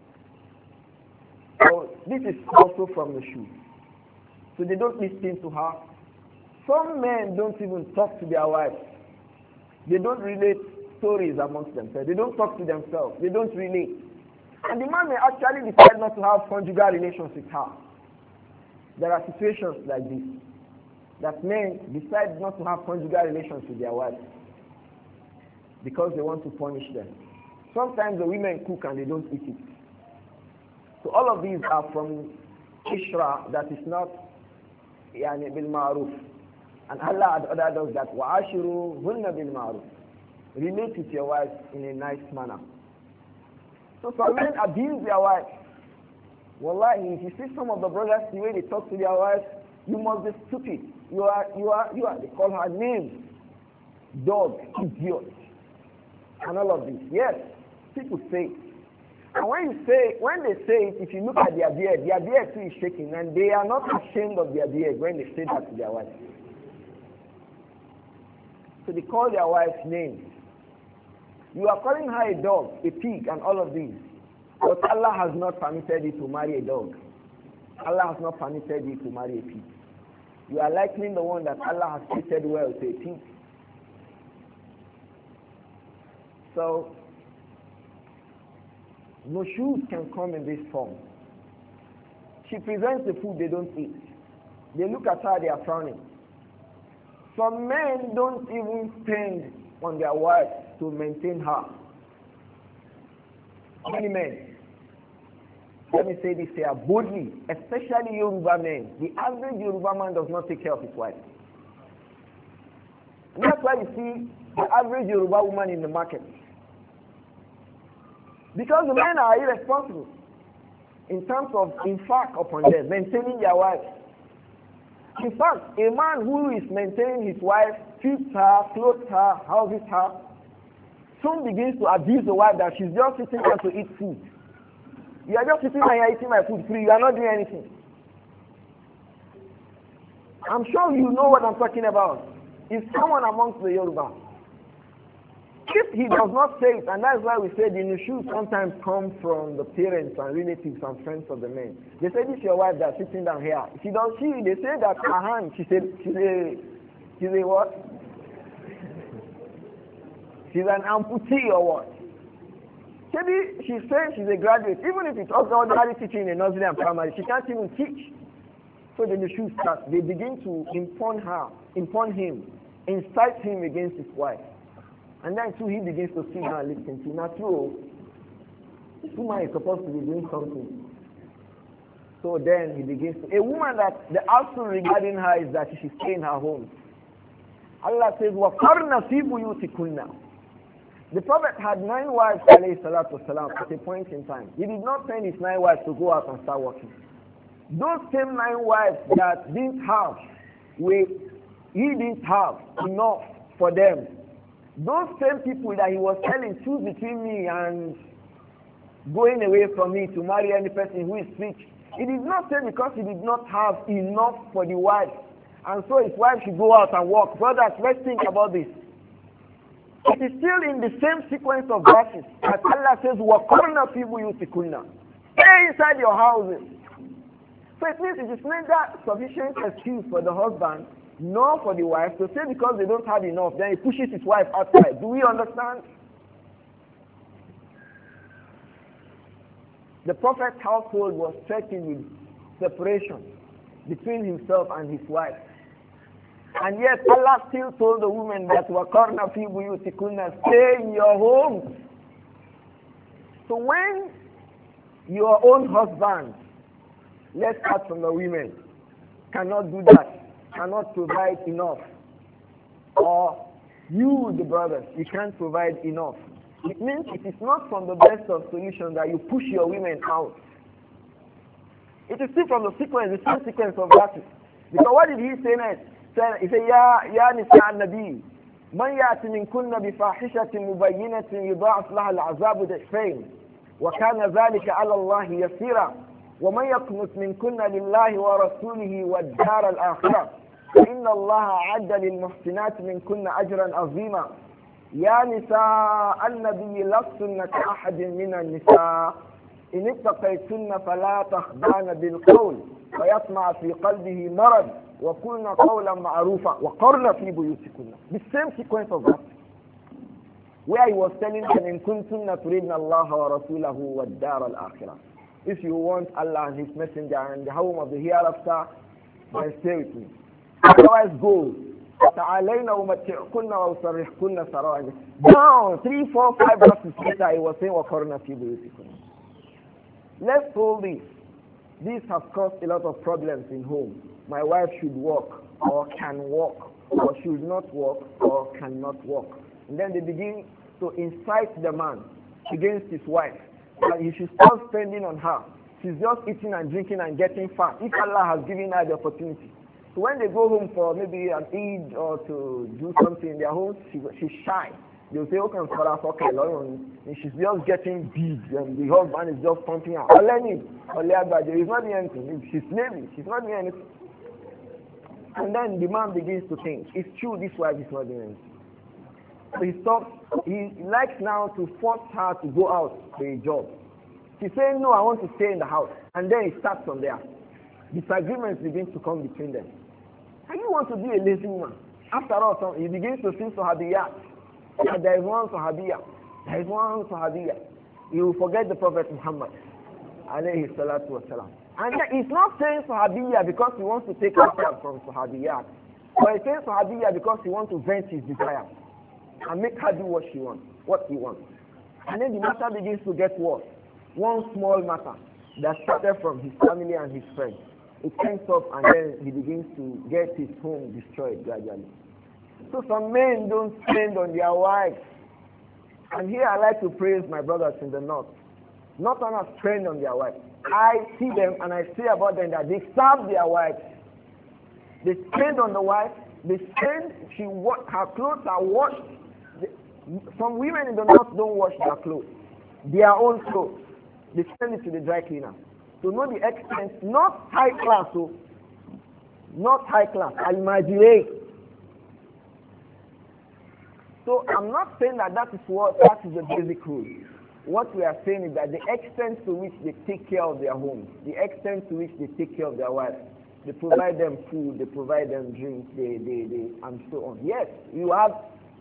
[SPEAKER 1] So this is also from the shoe. So they don't listen to her. Some men don't even talk to their wives. They don't relate stories amongst themselves. They don't talk to themselves. They don't relate. And the man may actually decide not to have conjugal relations with her. There are situations like this, that men decide not to have conjugal relations with their wives because they want to punish them. Sometimes the women cook and they don't eat it. So all of these are from Ishra that is not yani bil ma'ruf. And Allah had ordered us that wa'ashiruhunna bil ma'ruf. Relate with your wife in a nice manner. So some men abuse their wives. Wallahi, if you see some of the brothers, the way they talk to their wives, you must be stupid. You are, they call her names. Dog, idiot, and all of this. Yes, people say it. And when they say it, if you look at their beard too is shaking, and they are not ashamed of their beard when they say that to their wives. So they call their wives names. You are calling her a dog, a pig, and all of these. But Allah has not permitted you to marry a dog. Allah has not permitted you to marry a pig. You are likening the one that Allah has treated well to a pig. So, no shoes can come in this form. She presents the food, they don't eat. They look at her, they are frowning. Some men don't even spend on their wives to maintain her. Many men, let me say this here boldly, especially Yoruba men. The average Yoruba man does not take care of his wife. And that's why you see the average Yoruba woman in the market. Because the men are irresponsible in terms of infaq upon them, maintaining their wives. In fact, a man who is maintaining his wife, feeds her, clothes her, houses her, soon begins to abuse the wife that she's just sitting there to eat food. You are just sitting there, you are eating my food free, you are not doing anything. I'm sure you know what I'm talking about. It's someone amongst the Yoruba. If he does not say it, and that's why we say the nushus sometimes come from the parents and relatives and friends of the men. They say, this is your wife that's sitting down here. They say that her hand, she's a what? She's an amputee or what? Maybe she's saying she's a graduate. Even if it's ordinary teaching in a nursery and primary, she can't even teach. So the nushus start. They begin to impugn him, incite him against his wife. And then too, he begins to sit down and listen to. Now true, this woman is supposed to be doing something. So then he begins to. A woman that the outcome regarding her is that she should stay in her home. Allah says, وَقَرْنَ فِي بُيُوتِكُنَّ. The Prophet had 9 wives, alayhi salatu wasalam, at a point in time. He did not send his 9 wives to go out and start working. Those same 9 wives that didn't have, he didn't have enough for them. Those same people that he was telling, choose between me and going away from me to marry any person who is rich. He did not say because he did not have enough for the wife. And so his wife should go out and work. Brothers, let's think about this. It is still in the same sequence of verses that Allah says, وَقَرْنَ فِي بُيُوتِكُنَّ. Stay inside your houses. So it means it is neither sufficient excuse for the husband nor for the wife to say because they don't have enough, then he pushes his wife outside. Do we understand? The Prophet's household was threatened with separation between himself and his wife. And yet Allah still told the woman that وَقَرْنَ فِي بُيُوتِكُنَّ, stay in your home. So when your own husband, let's start from the women, cannot do that, cannot provide enough, or you, the brothers, you can't provide enough, it means it is not from the best of solutions that you push your women out. It is still from the sequence, the same sequence of verses. Because what did he say next? He said, Ya nisa an-nabi, man ya'ti minkunna bi fahishatin mubayyinatin yudha'af laha al-'azabu ضعفين وكان ذلك على الله يسيرا ومن يقنت منكن لله ورسوله والدار الآخرة فإن الله أعد للمحسنات منكن أجرا عظيما يا نساء النبي لستن كأحد من النساء إن اتقيتن فلا تخضعن بالقول فيطمع في قلبه مرض وقلن قولا معروفا وقرن في بيوتكن. The same sequence of that, where he was telling them, إن كنتن تريدن الله ورسوله والدار الآخرة. If you want Allah and His Messenger and the home of the hereafter, then stay with me. Otherwise, go. Down 3, 4, 5 verses later, he was saying, وَقَرْنَ فِي بُيُوتِكُنَّ. Let's hold this. This has caused a lot of problems in home. My wife should work, or can work, or should not work, or cannot work. And then they begin to incite the man against his wife, that he should stop spending on her.
[SPEAKER 2] she's just eating and drinking and getting fat. If Allah has given her the opportunity. So when they go home for maybe an Eid or to do something in their home, she's shy. They'll say, okay, for us, okay, and she's just getting big, and the husband is just pumping her. He's not doing anything. She's lazy. She's not doing anything. And then the man begins to think, it's true, this wife is not doing anything. So he stops. He likes now to force her to go out for a job. She's saying, no, I want to stay in the house. And then it starts from there. Disagreements begin to come between them. And you want to be a lazy woman. After all, he begins to feel sahabiyat. There is one sahabiyah. There is one sahabiyah. You will forget the Prophet Muhammad. Alayhi salatu wasalam. And he's not saying sahabiyah because he wants to take herself from sahabiyat. But he's saying sahabiyah because he wants to vent his desire. And make her do what he wants. And then the matter begins to get worse. One small matter that started from his family and his friends. It ends up and then he begins to get his home destroyed gradually. So some men don't spend on their wives. And here I like to praise my brothers in the north. Not only spend on their wives. I see them and I say about them that they serve their wives. They spend on the wife. They spend, her clothes are washed. Some women in the north don't wash their clothes. Their own clothes. They send it to the dry cleaner. To know the extent, not high class, so not high class, al-majireh. So I'm not saying that that is the basic rule. What we are saying is that the extent to which they take care of their homes, the extent to which they take care of their wives, they provide them food, they provide them drink, they and so on. Yes, you have,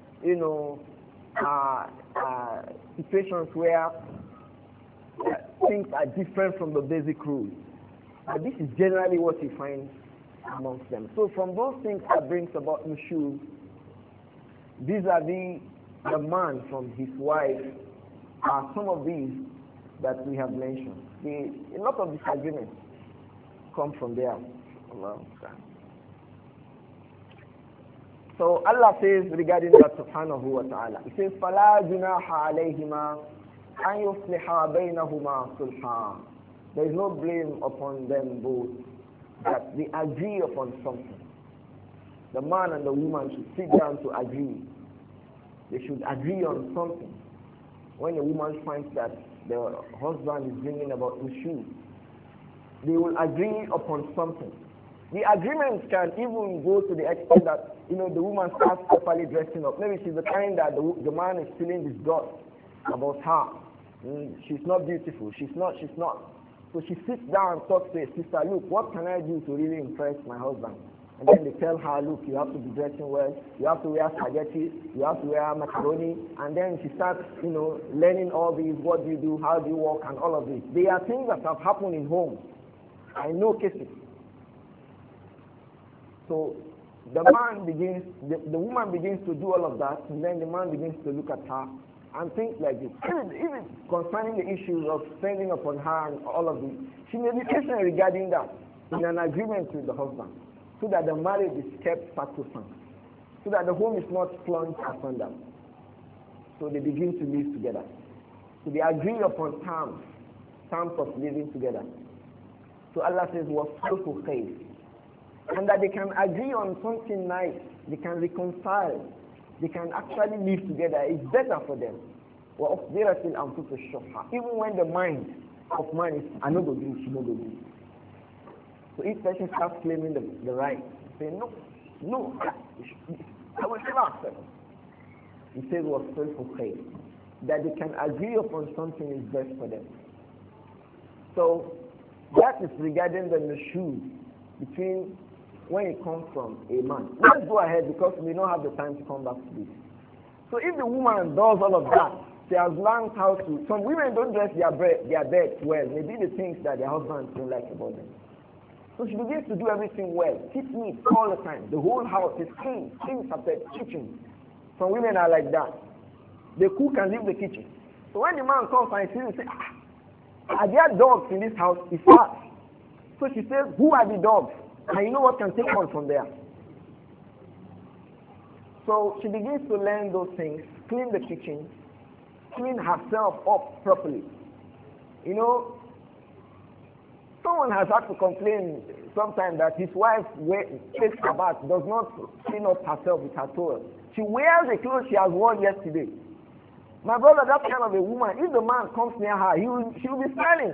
[SPEAKER 2] situations where things are different from the basic rules. But this is generally what you find amongst them. So from those things that brings about nushuz, vis-a-vis the man from his wife, are some of these that we have mentioned. A lot of disagreements come from there. So Allah says regarding that subhanahu wa ta'ala, He says, فَلَا جُنَاحَ عَلَيْهِمَا أَنْ يُصْلِحَا بَيْنَهُمَا صُلْحًا. There is no blame upon them both that they agree upon something. The man and the woman should sit down to agree. They should agree on something. When a woman finds that the husband is bringing about issues, they will agree upon something. The agreements can even go to the extent that, the woman starts properly dressing up. Maybe she's the kind that the man is feeling disgust about her. She's not beautiful. She's not. So she sits down and talks to her sister, look, what can I do to really impress my husband? And then they tell her, look, you have to be dressing well, you have to wear spaghetti, you have to wear macaroni, and then she starts, learning all these, what do you do, how do you walk, and all of this. They are things that have happened in homes. I know cases. So the woman begins to do all of that, and then the man begins to look at her and things like this. Even concerning the issues of spending upon her and all of this, she may be patient regarding that in an agreement with the husband, so that the marriage is kept sacrosanct, so that the home is not plunged asunder. So they begin to live together. So they agree upon terms of living together. So Allah says, وَصُلْحُ خَيْرٍ. And that they can agree on something nice, they can reconcile, they can actually live together. It's better for them. وَأُخْبِرَتِ الْأَنفُسُ الشُّحَّ. Even when the mind of man is, I know go do, she know go do. So each person starts claiming the right. Say, no, I will never accept. He says, وَصُلْحُ خَيْرٍ. That they can agree upon something is best for them. So that is regarding the nushuz between when it comes from a man. Let's go ahead because we don't have the time to come back to this. So if the woman does all of that, she has learned how to. Some women don't dress their bed well. Maybe the things that their husbands don't like about them. So she begins to do everything well. Keep neat all the time. The whole house is clean. Things are the kitchen. Some women are like that. They cook and leave the kitchen. So when the man comes and sees, he says, are there dogs in this house? It's us. So she says, who are the dogs? And you know what can take on from there. So she begins to learn those things, clean the kitchen, clean herself up properly. Someone has had to complain sometimes that his wife takes a bath, does not clean up herself with her towel. She wears the clothes she has worn yesterday. My brother, that kind of a woman, if the man comes near her, she will be smiling.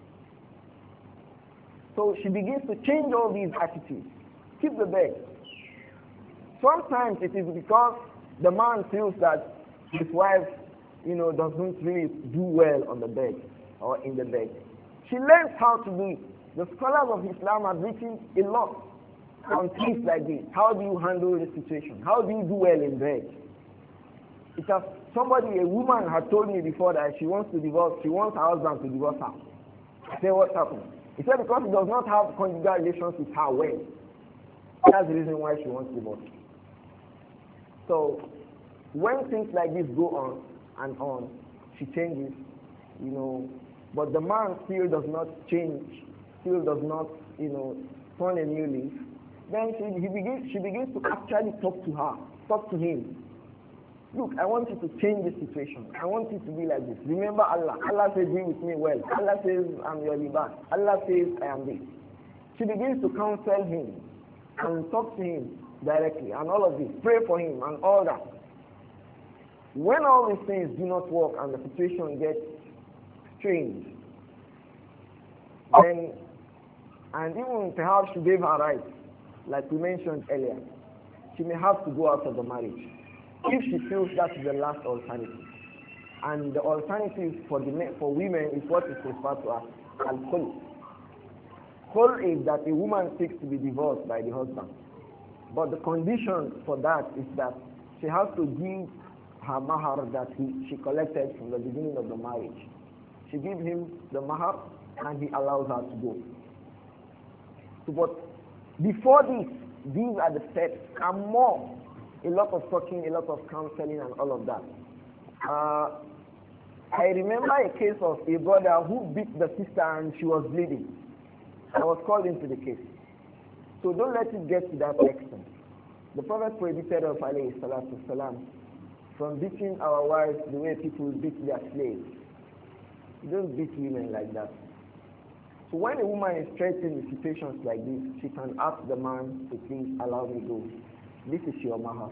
[SPEAKER 2] So she begins to change all these attitudes. Keep the bed. Sometimes it is because the man feels that his wife, doesn't really do well on the bed or in the bed. She learns how to do it. The scholars of Islam have written a lot on things like this. How do you handle the situation? How do you do well in bed? It has a woman had told me before that she wants her husband to divorce her. I said, what happened? He said because he does not have conjugal relations with her well. That's the reason why she wants divorce. So when things like this go on and on, she changes, but the man still does not change, still does not, turn a new leaf. Then she begins to actually talk to him. Look, I want you to change the situation. I want you to be like this. Remember Allah. Allah says, be with me well. Allah says, I'm your liban. Allah says, I am this. She begins to counsel him and talk to him directly and all of this. Pray for him and all that. When all these things do not work and the situation gets strange, then, and even perhaps she gave her rights, like we mentioned earlier, she may have to go out of the marriage if she feels that is the last alternative. And the alternative for women is what is referred to as al-khul. Khul is that a woman seeks to be divorced by the husband. But the condition for that is that she has to give her mahar that she collected from the beginning of the marriage. She gives him the mahar and he allows her to go. So, but before this, these are the steps and more. A lot of talking, a lot of counseling and all of that. I remember a case of a brother who beat the sister and she was bleeding. I was called into the case. So don't let it get to that extent. The Prophet prohibited us, alayhi salatu salam, from beating our wives the way people beat their slaves. Don't beat women like that. So when a woman is threatened in situations like this, she can ask the man to please allow me go. This is your mahar.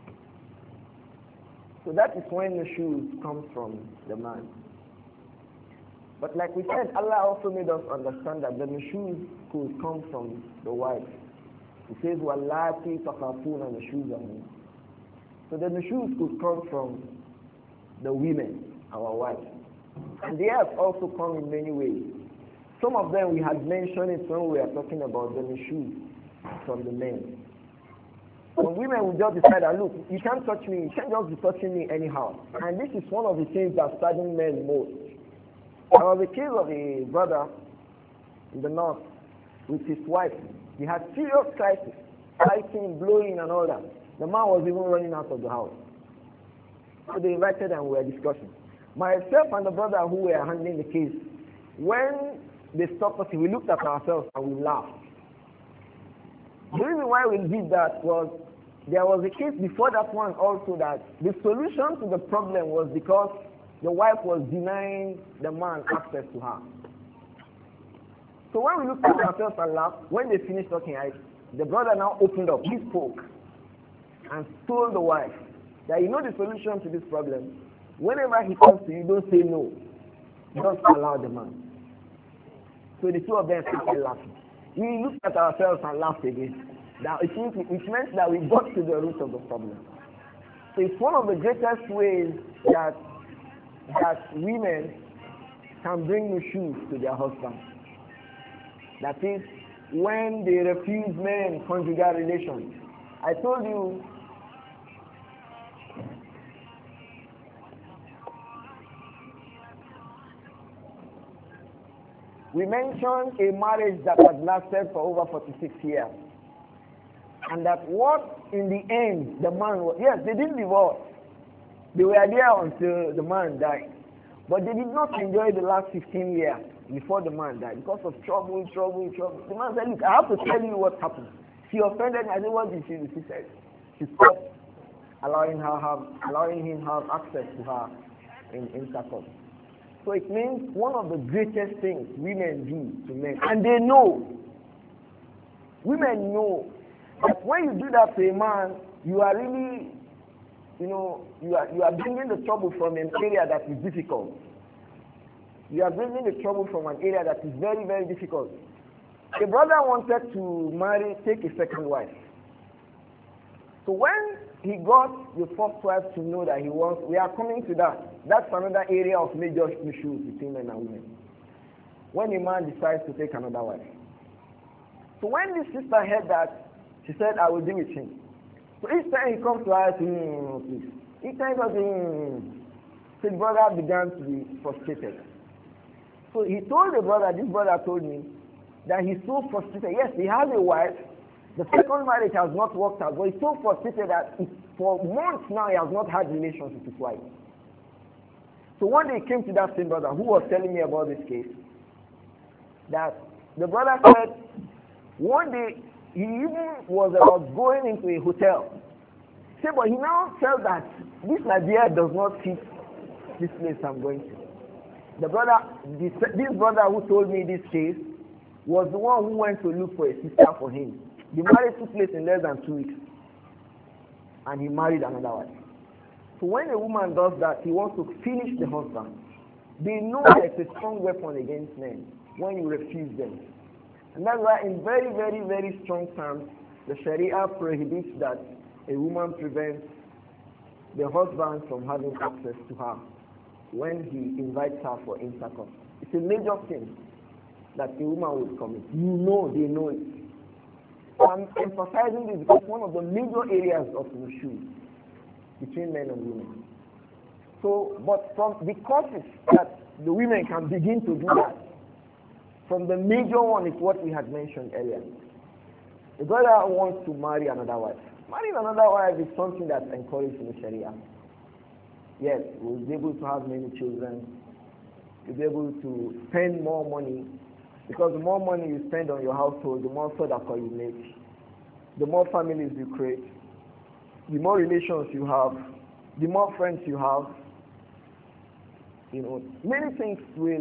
[SPEAKER 2] So that is when the shoes come from the man. But like we said, Allah also made us understand that the nushuz could come from the wife. He says, وَاللَّاتِي تَخَافُونَ نُشُوزَهُنَّ. So the nushuz could come from the women, our wives. And they have also come in many ways. Some of them we had mentioned it when we were talking about the nushuz from the men. Some women will just decide that, look, you can't touch me, you can't just be touching me anyhow. And this is one of the things that sadden men most. There was a case of a brother in the north with his wife. He had serious crisis, fighting, blowing and all that. The man was even running out of the house. So they invited and we were discussing. Myself and the brother who were handling the case, when they stopped us, we looked at ourselves and we laughed. The reason why we did that was there was a case before that one also that the solution to the problem was because the wife was denying the man access to her. So when we looked at ourselves and laughed, when they finished talking, the brother now opened up, he spoke and told the wife that the solution to this problem, whenever he comes to you, don't say no, just allow the man. So the two of them started laughing. We looked at ourselves and laughed again. Now it meant that we got to the root of the problem. So it's one of the greatest ways that women can bring nushuz to their husbands. That is, when they refuse men conjugal relations. I told you we mentioned a marriage that had lasted for over 46 years. And that what in the end the man was, yes, they didn't divorce. They were there until the man died. But they did not enjoy the last 15 years before the man died because of trouble. The man said, look, I have to tell you what happened. She offended me. I said, what did she do? She said, she stopped allowing him have access to her in intercourse. So it means one of the greatest things women do to men, and they know, women know that when you do that to a man, you are really, you are bringing the trouble from an area that is difficult. You are bringing the trouble from an area that is very, very difficult. A brother wanted to take a second wife. So when he got the first wife to know that we are coming to that. That's another area of major issues between men and women. When a man decides to take another wife. So when this sister heard that, she said, I will deal with him. So each time he comes to her, please. Each time he goes, so the brother began to be frustrated. So he told the brother, this brother told me, that he's so frustrated. Yes, he has a wife. The second marriage has not worked out, but he's so frustrated that for months now he has not had relations with his wife. So one day he came to that same brother who was telling me about this case, that the brother said one day he even was about going into a hotel. Say, but he now felt that this Nigeria does not fit this place I'm going to. This brother who told me this case was the one who went to look for a sister for him. The marriage took place in less than 2 weeks. And he married another wife. So when a woman does that, he wants to finish the husband. They know that it's a strong weapon against men when you refuse them. And that's why in very, very, very strong terms, the Sharia prohibits that a woman prevents the husband from having access to her when he invites her for intercourse. It's a major sin that a woman will commit. They know it. I'm emphasizing this because one of the major areas of issue between men and women. So, but from the causes that the women can begin to do that, from the major one is what we had mentioned earlier. The brother wants to marry another wife. Marrying another wife is something that's encouraged in the Sharia. Yes, we'll be able to have many children. You'll be able to spend more money. Because the more money you spend on your household, the more sadaqah you make, the more families you create, the more relations you have, the more friends you have. Many things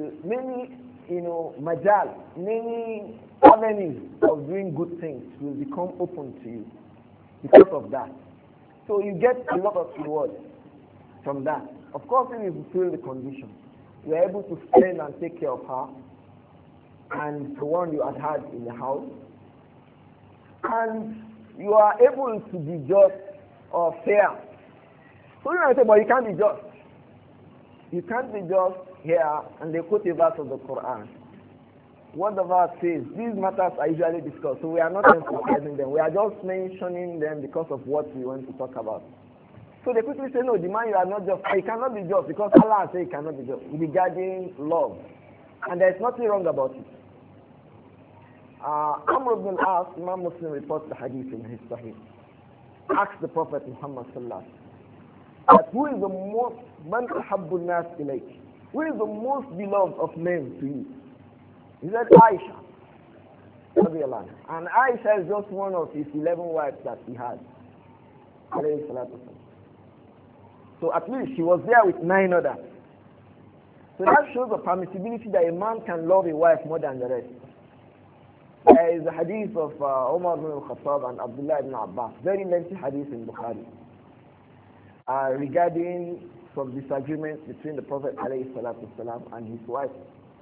[SPEAKER 2] majal, many avenues of doing good things will become open to you because of that. So you get a lot of reward from that. Of course, if you fulfill the condition, you are able to spend and take care of her and the one you had in the house, and you are able to be just or fair. So you might say, but you can't be just. You can't be just here, and they quote a verse of the Quran. What the verse says, these matters are usually discussed, so we are not emphasizing them. We are just mentioning them because of what we want to talk about. So they quickly say, no, the man you are not just. You cannot be just because Allah says you cannot be just regarding love. And there is nothing wrong about it. Amr ibn al-As, Imam Muslim reports the hadith in his Sahih. Asked the Prophet Muhammad sallallahu that who is the most man ahabbu nas ilayk? Who is the most beloved of men to you? He said Aisha. And Aisha is just one of his 11 wives that he had. So at least she was there with 9 others. So that shows the permissibility that a man can love a wife more than the rest. There is a hadith of Umar ibn al-Khattab and Abdullah ibn Abbas, very lengthy hadith in Bukhari, regarding some disagreements between the Prophet ﷺ and his wife.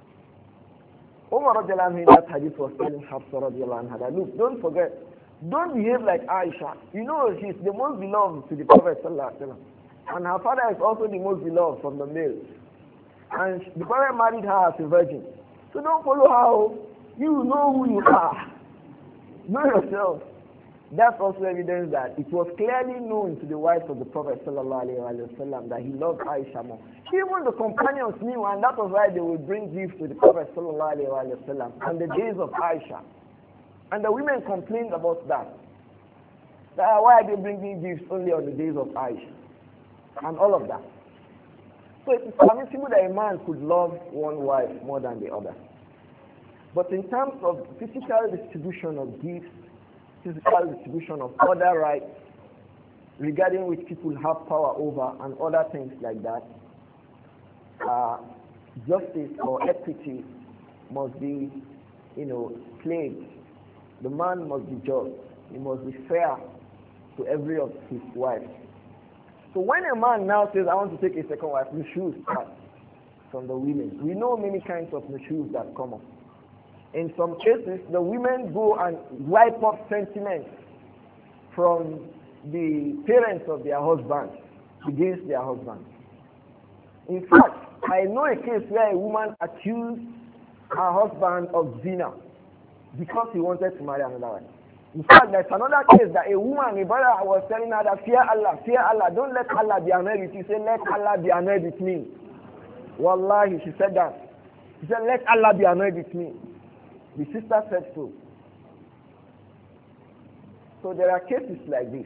[SPEAKER 2] Umar radiallahu anhu in that hadith was telling Hafsa radiallahu anha that, look, don't forget, don't behave like Aisha. You know she's the most beloved to the Prophet ﷺ, and her father is also the most beloved from the males. And the Prophet married her as a virgin. So don't follow her. You know who you are. Know yourself. That's also evidence that it was clearly known to the wives of the Prophet ﷺ that he loved Aisha more. Even the companions knew, and that was why they would bring gifts to the Prophet ﷺ on the days of Aisha. And the women complained about that. Why are they bringing gifts only on the days of Aisha? And all of that. So it is permissible that a man could love one wife more than the other. But in terms of physical distribution of gifts, physical distribution of other rights regarding which people have power over and other things like that, justice or equity must be, played. The man must be just. He must be fair to every of his wives. So when a man now says, I want to take a second wife, nushuz start from the women. We know many kinds of nushuz that come up. In some cases, the women go and wipe up sentiments from the parents of their husbands against their husbands. In fact, I know a case where a woman accused her husband of zina because he wanted to marry another one. In fact, there's another case that a woman, a brother was telling her that fear Allah, don't let Allah be annoyed with you. She said, let Allah be annoyed with me. Wallahi, she said that. She said, let Allah be annoyed with me. The sister said so. So there are cases like this.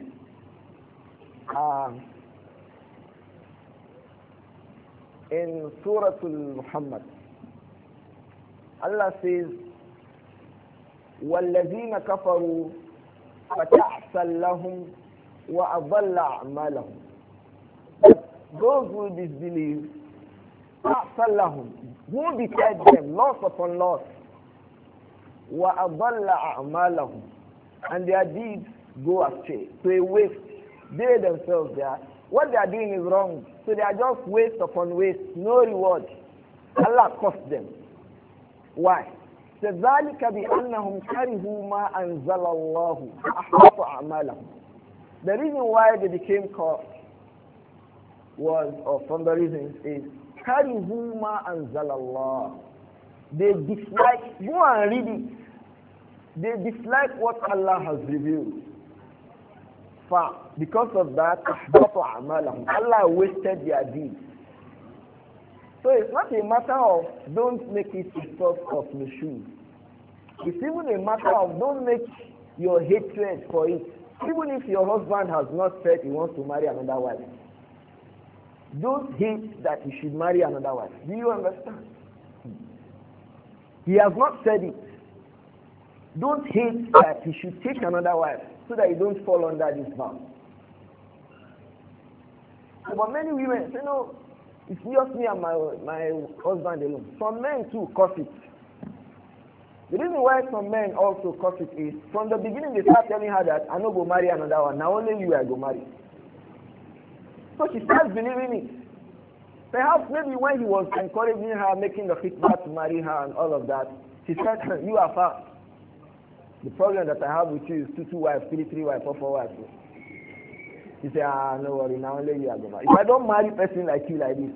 [SPEAKER 2] In Surah Al-Muhammad, Allah says, وَالَّذِينَ كَفَرُوا فَتَحْسَنْ لَهُمْ وَأَضَلَّ أَعْمَالَهُم. Those who disbelieve, تَحْسَنْ لَهُمْ, who betide them loss upon loss, وَأَضَلَّ أَعْمَالَهُم, and their deeds go astray, to a waste. They themselves, what they are doing is wrong, so they are just waste upon waste, no reward. Allah cost them. Why? ذَلِكَ بِأَنَّهُمْ كَرِهُوا مَا أَنزَلَ اللَّهُ فَأَحْبَطَ أَعْمَالَهُم. The reason why they became cursed was, or from the reasons is, كَرِهُوا مَا أَنزَلَ اللَّهُ. They dislike, go and read it. They dislike what Allah has revealed. Because of that, أَحْبَطَ أَعْمَالَهُم. Allah wasted their deeds. So it's not a matter of don't make it a source of nushuz. It's even a matter of don't make your hatred for it. Even if your husband has not said he wants to marry another wife, don't hate that he should marry another wife. Do you understand? He has not said it. Don't hate that he should take another wife so that you don't fall under this vow. But many women say, no, it's just me and my husband alone. Some men too curse it. The reason why some men also curse it is, from the beginning they start telling her that I no go marry another one. Now only you I go marry. So she starts believing it. Perhaps maybe when he was encouraging her, making the khitbah to marry her and all of that, she said, you are far. The problem that I have with you is two wives, three wives, four wives. He said, no worry, now only you are going to marry. If I don't marry a person like you like this,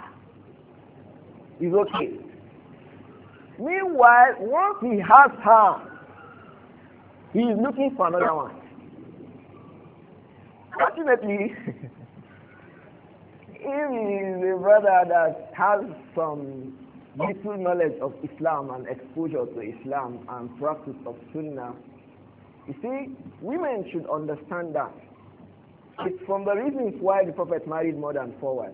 [SPEAKER 2] it's okay. Meanwhile, once he has her, he is looking for another one. Fortunately, he is a brother that has some little knowledge of Islam and exposure to Islam and practice of Sunnah. You see, women should understand that. It's from the reasons why the Prophet married more than 4 wives.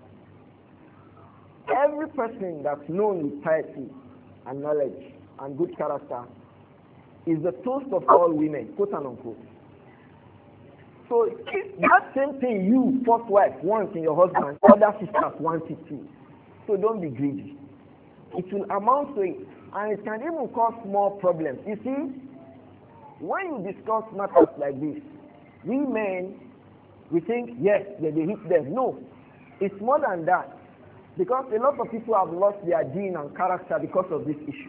[SPEAKER 2] Every person that's known with piety and knowledge and good character is the toast of all women, quote and unquote. So if that same thing you, first wife, want in your husband, other sisters want it too. So don't be greedy. It will amount to it, and it can even cause more problems. You see, when you discuss matters like this, we men, we think, yes, they hit them. No, it's more than that. Because a lot of people have lost their deen and character because of this issue.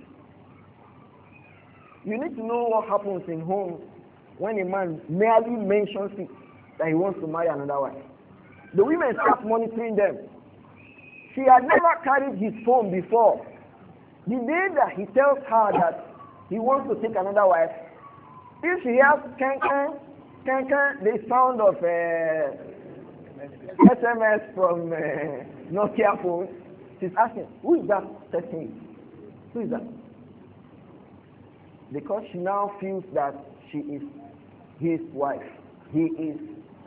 [SPEAKER 2] You need to know what happens in home when a man merely mentions it, that he wants to marry another wife. The women start monitoring them. She had never carried his phone before. The day that he tells her that he wants to take another wife, if she hears can, the sound of SMS from Nokia phone, she's asking, who is that texting? Who is that? Because she now feels that she is his wife. He is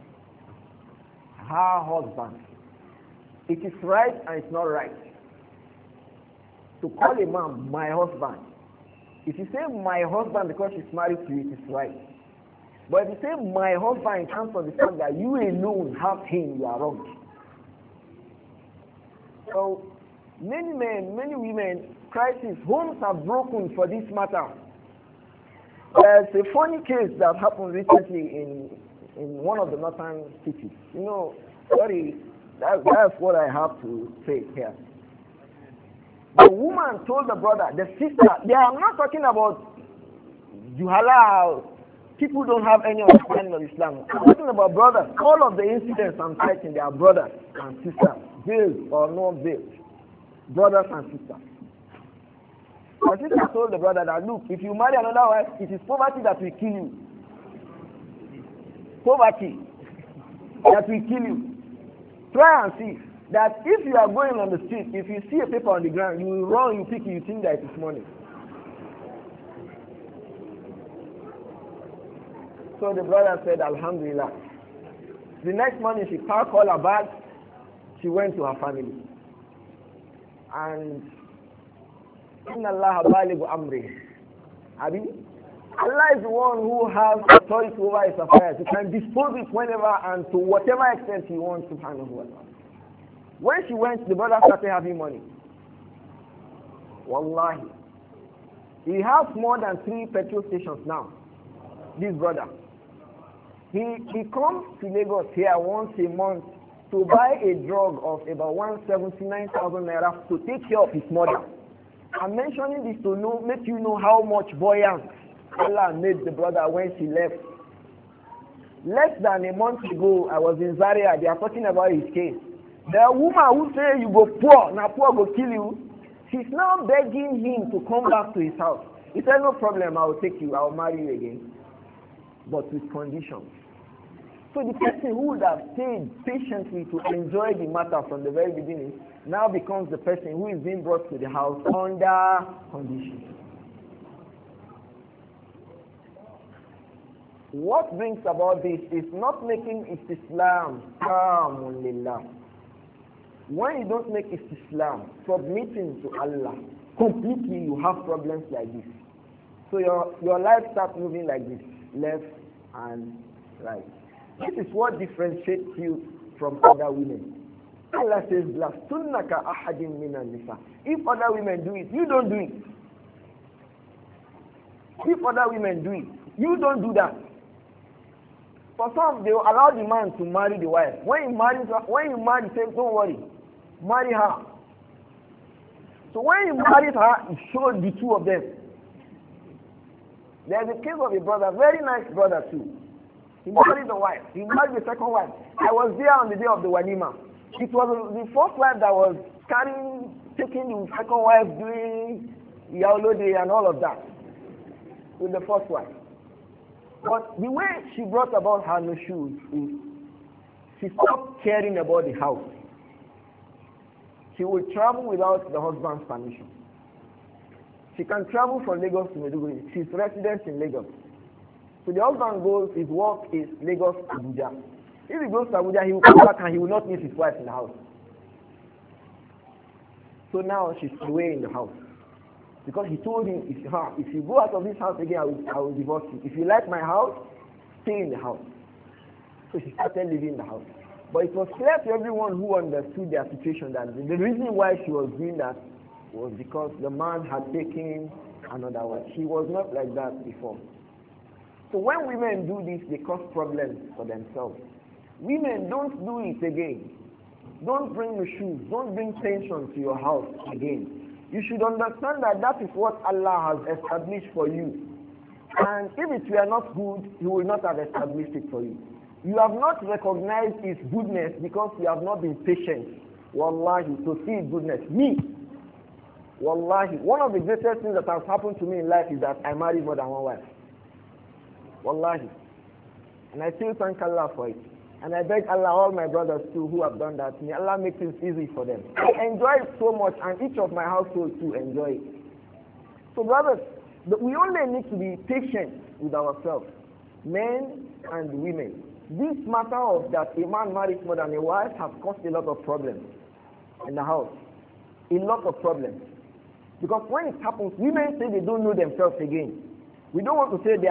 [SPEAKER 2] her husband. It is right and it's not right to call a man my husband. If you say my husband because she's married to you, it is right. But if you say my husband in terms of the fact that you alone have him, you are wrong. So Many men, many women, crisis, homes are broken for this matter. There's a funny case that happened recently in one of the northern cities. You know, sorry, that's what I have to say here. The woman told the brother, the sister, I'm not talking about Juhala, people don't have any understanding of Islam. I'm talking about brothers. All of the incidents I'm citing, they are brothers and sisters, veiled or not veiled. Brothers and sisters. The sister told the brother that, look, if you marry another wife, it is poverty that will kill you. Poverty that will kill you. Try and see that if you are going on the street, if you see a paper on the ground, you will run, you pick it, you think that it is money. So the brother said, Alhamdulillah. The next morning she packed all her bags, she went to her family. And Inna Allah balighu amri. Abi, Allah is the one who has authority over his affairs. He can dispose it whenever and to whatever extent he wants, subhanahu wa ta'ala. When she went, the brother started having money. Wallahi. He has more than 3 petrol stations now. This brother. He comes to Lagos here once a month to buy a drug of about 179,000 naira to take care of his mother. I'm mentioning this to make you know how much buoyant Allah made the brother when she left. Less than a month ago, I was in Zaria. They are talking about his case. The woman who say you go poor, now poor go kill you. She's now begging him to come back to his house. He said, no problem, I will take you, I will marry you again. But with conditions. So the person who would have stayed patiently to enjoy the matter from the very beginning now becomes the person who is being brought to the house under conditions. What brings about this is not making Islam haram lillah. When you don't make Islam submitting to Allah completely, you have problems like this. So your life starts moving like this, left and right. This is what differentiates you from other women. Allah says, "Lastunnaka ahadim minan nisa." If other women do it, you don't do it. If other women do it, you don't do that. For some, they will allow the man to marry the wife. When you marry, he says, "Don't worry, marry her." So when you married her, it showed the two of them. There's a case of a brother, very nice brother too. He married the wife. He married the second wife. I was there on the day of the walima. It was the first wife that was taking the second wife doing Yaulode and all of that with the first wife. But the way she brought about her nushuz is she stopped caring about the house. She would travel without the husband's permission. She can travel from Lagos to Maiduguri. She's resident in Lagos. So the husband goes, his work is Lagos, Abuja. If he goes to Abuja, he will come back and he will not meet his wife in the house. So now she's away in the house. Because he told him, if you go out of this house again, I will divorce you. If you like my house, stay in the house. So she started living in the house. But it was clear to everyone who understood their situation that the reason why she was doing that was because the man had taken another wife. She was not like that before. So when women do this, they cause problems for themselves. Women, don't do it again. Don't bring the shoes. Don't bring tension to your house again. You should understand that that is what Allah has established for you. And if it were not good, He will not have established it for you. You have not recognized His goodness because you have not been patient. Wallahi, to see His goodness. Me, wallahi, one of the greatest things that has happened to me in life is that I married more than one wife. Wallahi. And I still thank Allah for it. And I beg Allah, all my brothers too who have done that, may Allah make things easy for them. I enjoy it so much, and each of my household too enjoy it. So brothers, we only need to be patient with ourselves, men and women. This matter of that a man marries more than a wife has caused a lot of problems in the house. A lot of problems. Because when it happens, women say they don't know themselves again. We don't want to say they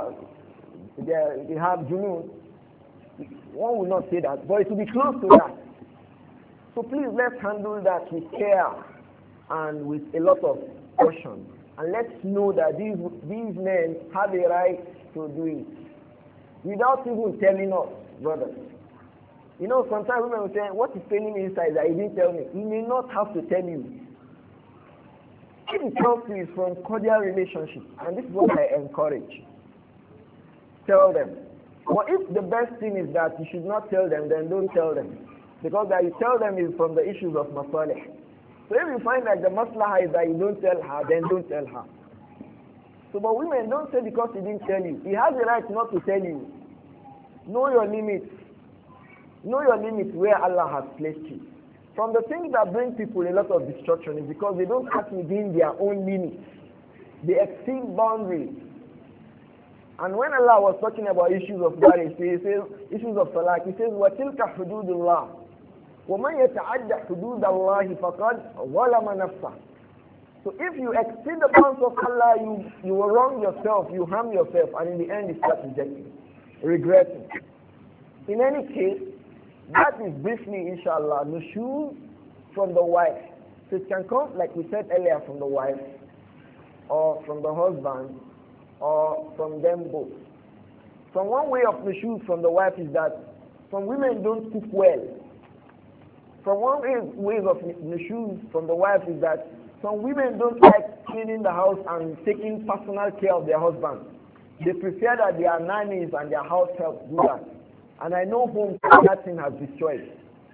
[SPEAKER 2] have junoon. One will not say that, but it will be close to that. So please, let's handle that with care. and with a lot of caution. And let's know that these men have a right to do it without even telling us, brothers. You know, sometimes women will say, what is paining me inside that he didn't tell me? He may not have to tell you. If it tells you it's from cordial relationship, and this is what I encourage. Tell them. But if the best thing is that you should not tell them, then don't tell them. Because that you tell them is from the issues of masalih. So if you find that the maslaha is that you don't tell her, then don't tell her. So but women don't say because he didn't tell you. He has the right not to tell you. Know your limits. Know your limits where Allah has placed you. From the things that bring people a lot of destruction is because they don't act within their own limits. They exceed boundaries. And when Allah was talking about issues of marriage, He says, issues of talaq, He says, وَتِلْكَ حُدُودُ اللَّهِ وَمَنْ يَتَعَدَّ حُدُودَ اللَّهِ فَقَدْ ظَلَمَ نَفْسَهُ. So if you exceed the bounds of Allah, you will wrong yourself, you harm yourself, and in the end you start rejecting, regretting. In any case, that is briefly, inshallah, nushuz from the wife. So it can come, like we said earlier, from the wife, or from the husband, or from them both. From one way of nushuz from the wife is that some women don't cook well. From one way of nushuz from the wife is that some women don't like cleaning the house and taking personal care of their husband. They prefer that their nannies and their house help do that. And I know whom that thing has destroyed.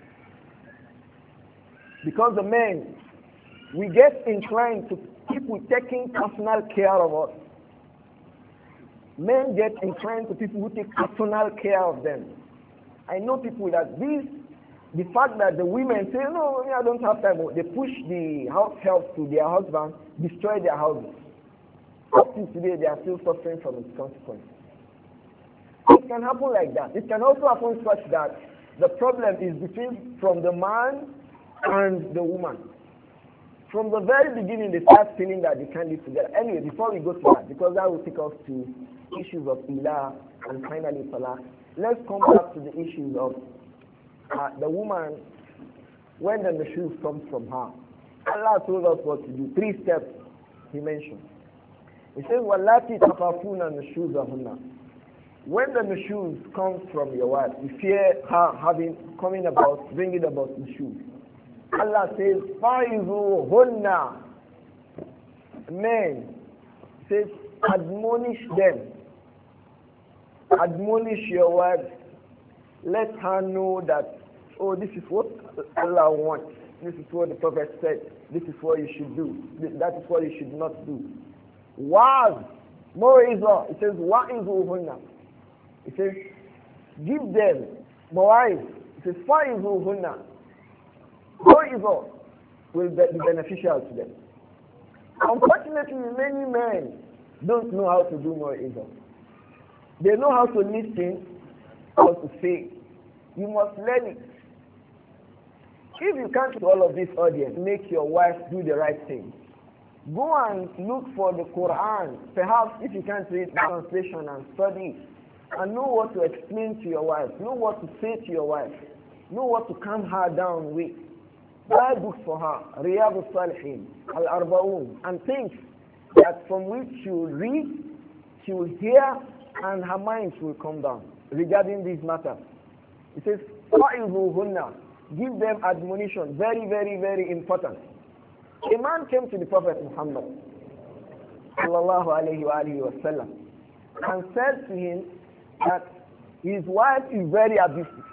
[SPEAKER 2] Because the men, we get inclined to people taking personal care of us. Men get inclined to people who take personal care of them. I know people that the fact that the women say, no, I don't have time, they push the house help to their husband, destroy their houses. Up to today, they are still suffering from its consequences. It can happen like that. It can also happen such that the problem is from the man and the woman. From the very beginning, they start feeling that they can't live together. Anyway, before we go to that, because that will take us to issues of ilah and finally salah, let's come back to the issues of the woman when the nushuz comes from her. Allah told us what to do. 3 steps He mentioned. He says, وَاللَّاتِي تَخَافُونَ نُشُوزَهُنَّ. When the nushuz comes from your wife, you fear her bringing about nushuz. Allah says, فَعِذُوهُنَّ. Men, says, admonish them. Admonish your wife. Let her know that, oh, this is what Allah wants. This is what the Prophet said. This is what you should do. That is what you should not do. Wa'az. Moreover, it says, wa'izuhunna. It says, give them mawa'iz. It says, fa'izuhunna. Moreover will be beneficial to them. Unfortunately, many men don't know how to do moreover. They know how to listen, how to say. You must learn it. If you can't do all of this audience, make your wife do the right thing. Go and look for the Quran. Perhaps if you can't read the translation and study, and know what to explain to your wife, know what to say to your wife, know what to calm her down with. Buy books for her, Riyadh al-Salihin, Al-Arba'un, and things that from which she will read, she will hear, and her mind will come down regarding these matters. It says, فَعِذُوهُنَّ. Give them admonition. Very, very, very important. A man came to the Prophet Muhammad sallallahu alayhi wa sallam and said to him that his wife is very abusive.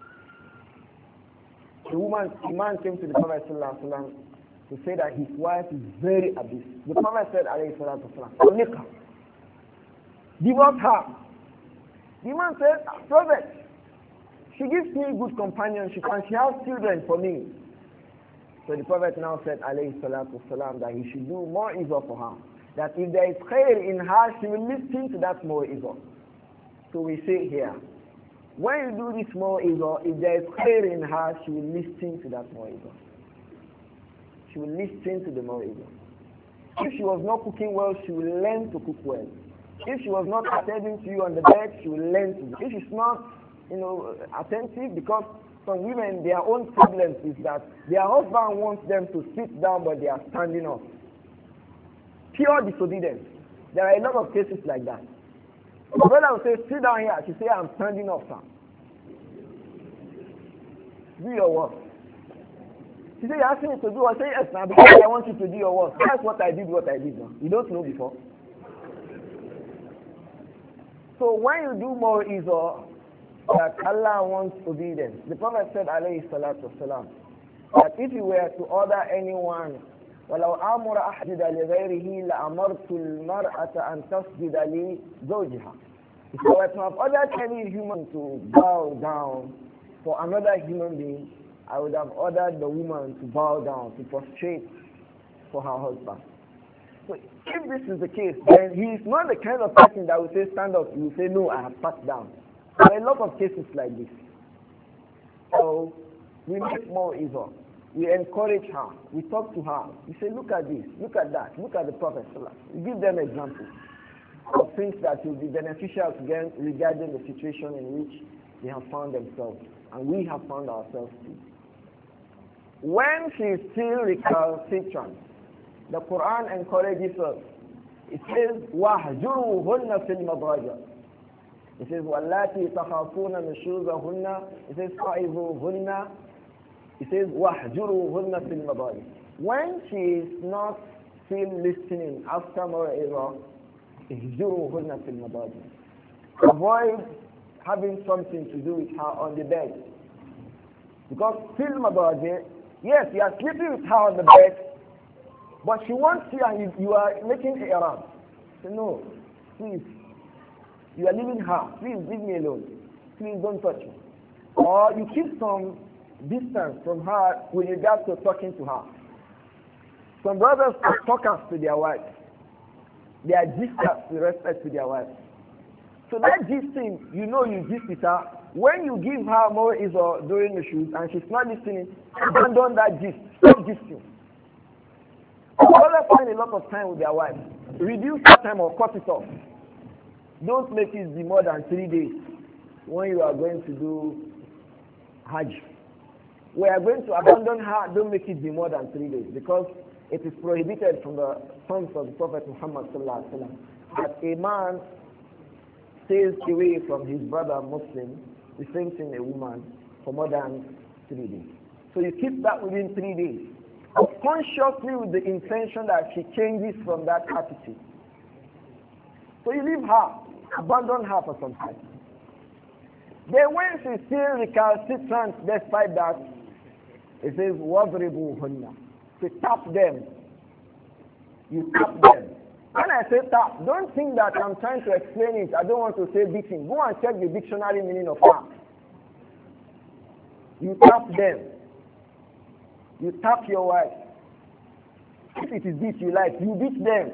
[SPEAKER 2] A man came to the Prophet sallallahu alayhi wa sallam to say that his wife is very abusive. The Prophet said alayhi salatu wasalam, divorce her. The man said, Prophet, she gives me good companionship and she has children for me. So the Prophet now said, alayhi salatu wasalam, that he should do more evil for her. That if there is khair in her, she will listen to that more evil. So we say here, when you do this more evil, if there is khair in her, she will listen to that more evil. She will listen to the more evil. If she was not cooking well, she will learn to cook well. If she was not attending to you on the bed, she will learn to. If she's not, attentive, because Some women, their own problem is that their husband wants them to sit down, but they are standing up. Pure disobedience. There are a lot of cases like that. The brother will say, sit down here. She say, I'm standing up, sir. Do your work. She say, you ask me to do what? I say, yes, now, because I want you to do your work. That's what I did now. You don't know before. So when you do more izah, that Allah wants obedience. The Prophet said, alayhi salatu wasalam, that if you were to order anyone, وَلَوْ أَمُرَ أَحْدِدَ لِغَيْرِهِ لَأَمَرْتُ الْمَرْأَةَ أَنْ تَسْجُدَ لِزَوْجِهَا. If I were to have ordered any human to bow down for another human being, I would have ordered the woman to bow down, to prostrate for her husband. So if this is the case, then he is not the kind of person that will say stand up. He will say, no, I have sat down. There are a lot of cases like this. So we make more izah. We encourage her. We talk to her. We say, look at this, look at that, look at the Prophet. We give them examples of things that will be beneficial to them regarding the situation in which they have found themselves and we have found ourselves too. When she is still recalcitrant, the Quran encourages us. It says, وَهْجُرُوهُنَّ فِي الْمَضَاجِعِ. It says, وَاللَّاتِي تَخَافُونَ نُشُوزَهُنَّ. It says, فَعِظُوهُنَّ. It says, وَهْجُرُوهُنَّ فِي الْمَضَاجِعِ. When she is not still listening after Mawa'izah, اهْجُرُوهُنَّ فِي الْمَضَاجِعِ. Avoid having something to do with her on the bed. Because fil madaji, yes, you are sleeping with her on the bed, but she wants you and you are making her around. So no, please, you are leaving her. Please leave me alone. Please don't touch me. Or you keep some distance from her with regard to talking to her. Some brothers are talkers to their wives. They are gisters with respect to their wives. So that gisting, you know you gist with her. When you give her more izah during the shoot and she's not listening, abandon that gist. Stop gisting. Brothers spend a lot of time with their wives. Reduce that time or cut it off. Don't make it be more than 3 days when you are going to do Hajj. We are going to abandon her, don't make it be more than 3 days, because it is prohibited from the sons of the Prophet Muhammad sallallahu alaihi wasallam that a man stays away from his brother Muslim, the same thing a woman, for more than 3 days. So you keep that within 3 days, but consciously with the intention that she changes from that attitude. So you leave her, abandon her for some time. Then when she still recalcitrant despite that, it says, وَضْرِبُوهُنَّ. To tap them. You tap them. When I say tap, don't think that I'm trying to explain it. I don't want to say beating. Go and check the dictionary meaning of tap. You tap them. You tap your wife. If it is beat you like, you beat them.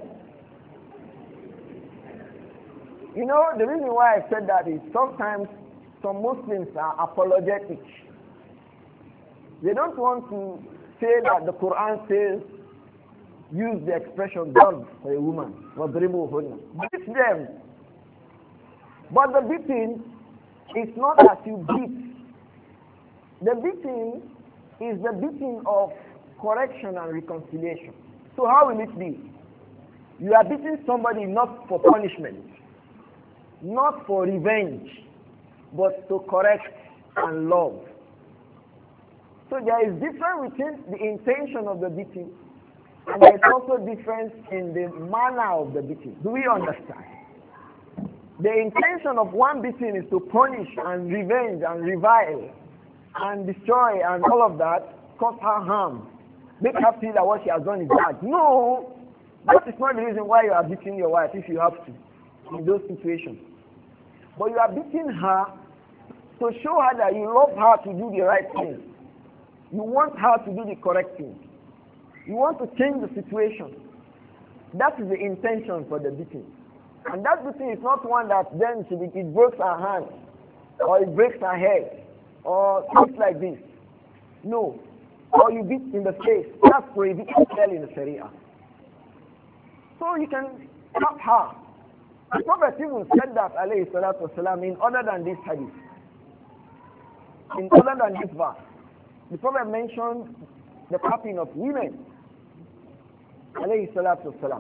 [SPEAKER 2] You know, the reason why I said that is sometimes some Muslims are apologetic. They don't want to say that the Quran says, use the expression done for a woman. Beat them. But the beating is not that you beat. The beating is the beating of correction and reconciliation. So how will it be? You are beating somebody not for punishment, not for revenge, but to correct and love. So there is difference between the intention of the beating, and there is also difference in the manner of the beating. Do we understand? The intention of one beating is to punish and revenge and revile and destroy and all of that, cause her harm, make her feel that what she has done is bad. No, that is not the reason why you are beating your wife if you have to in those situations. But you are beating her to show her that you love her to do the right thing. You want her to do the correct thing. You want to change the situation. That is the intention for the beating. And that beating is not one that then it breaks her hand, or it breaks her head, or things like this. No. Or you beat in the face. That's prohibited in the Sharia. So you can tap her. The Prophet even said that, alayhi salatu wasalam, in other than this hadith. In other than this verse, the Prophet mentioned the tapping of women. Alayhi salatu wasalam.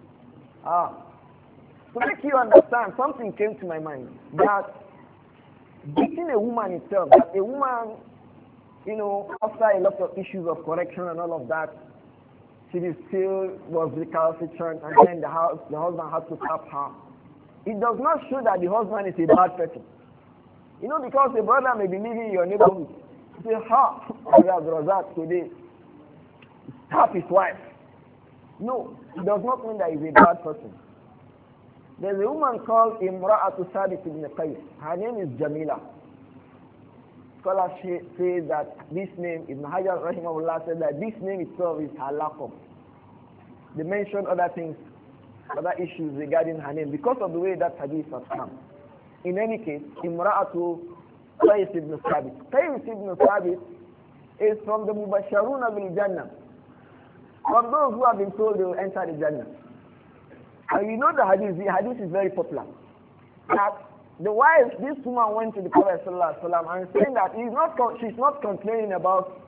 [SPEAKER 2] To make you understand, something came to my mind that beating a woman itself, that a woman, after a lot of issues of correction and all of that, she still was recalcitrant, and then the husband had to tap her. It does not show that the husband is a bad person. Because a brother may be living in your neighborhood. You say, Razak today, tap his wife. No, it does not mean that he's a bad person. There's a woman called Imra'atu Sabit ibn Qais. Her name is Jamila. Scholars say that this name, Ibn Hajar rahimahullah said that this name itself is her laqab. They mention other things, other issues regarding her name because of the way that hadith has come. In any case, Imra'atu Qais ibn Sabit. Qais ibn Sabit is from the Mubasharuna bil Jannah. From those who have been told they will enter the Jannah. And the hadith is very popular. That the wife, this woman went to the Prophet ﷺ and saying that she's not complaining about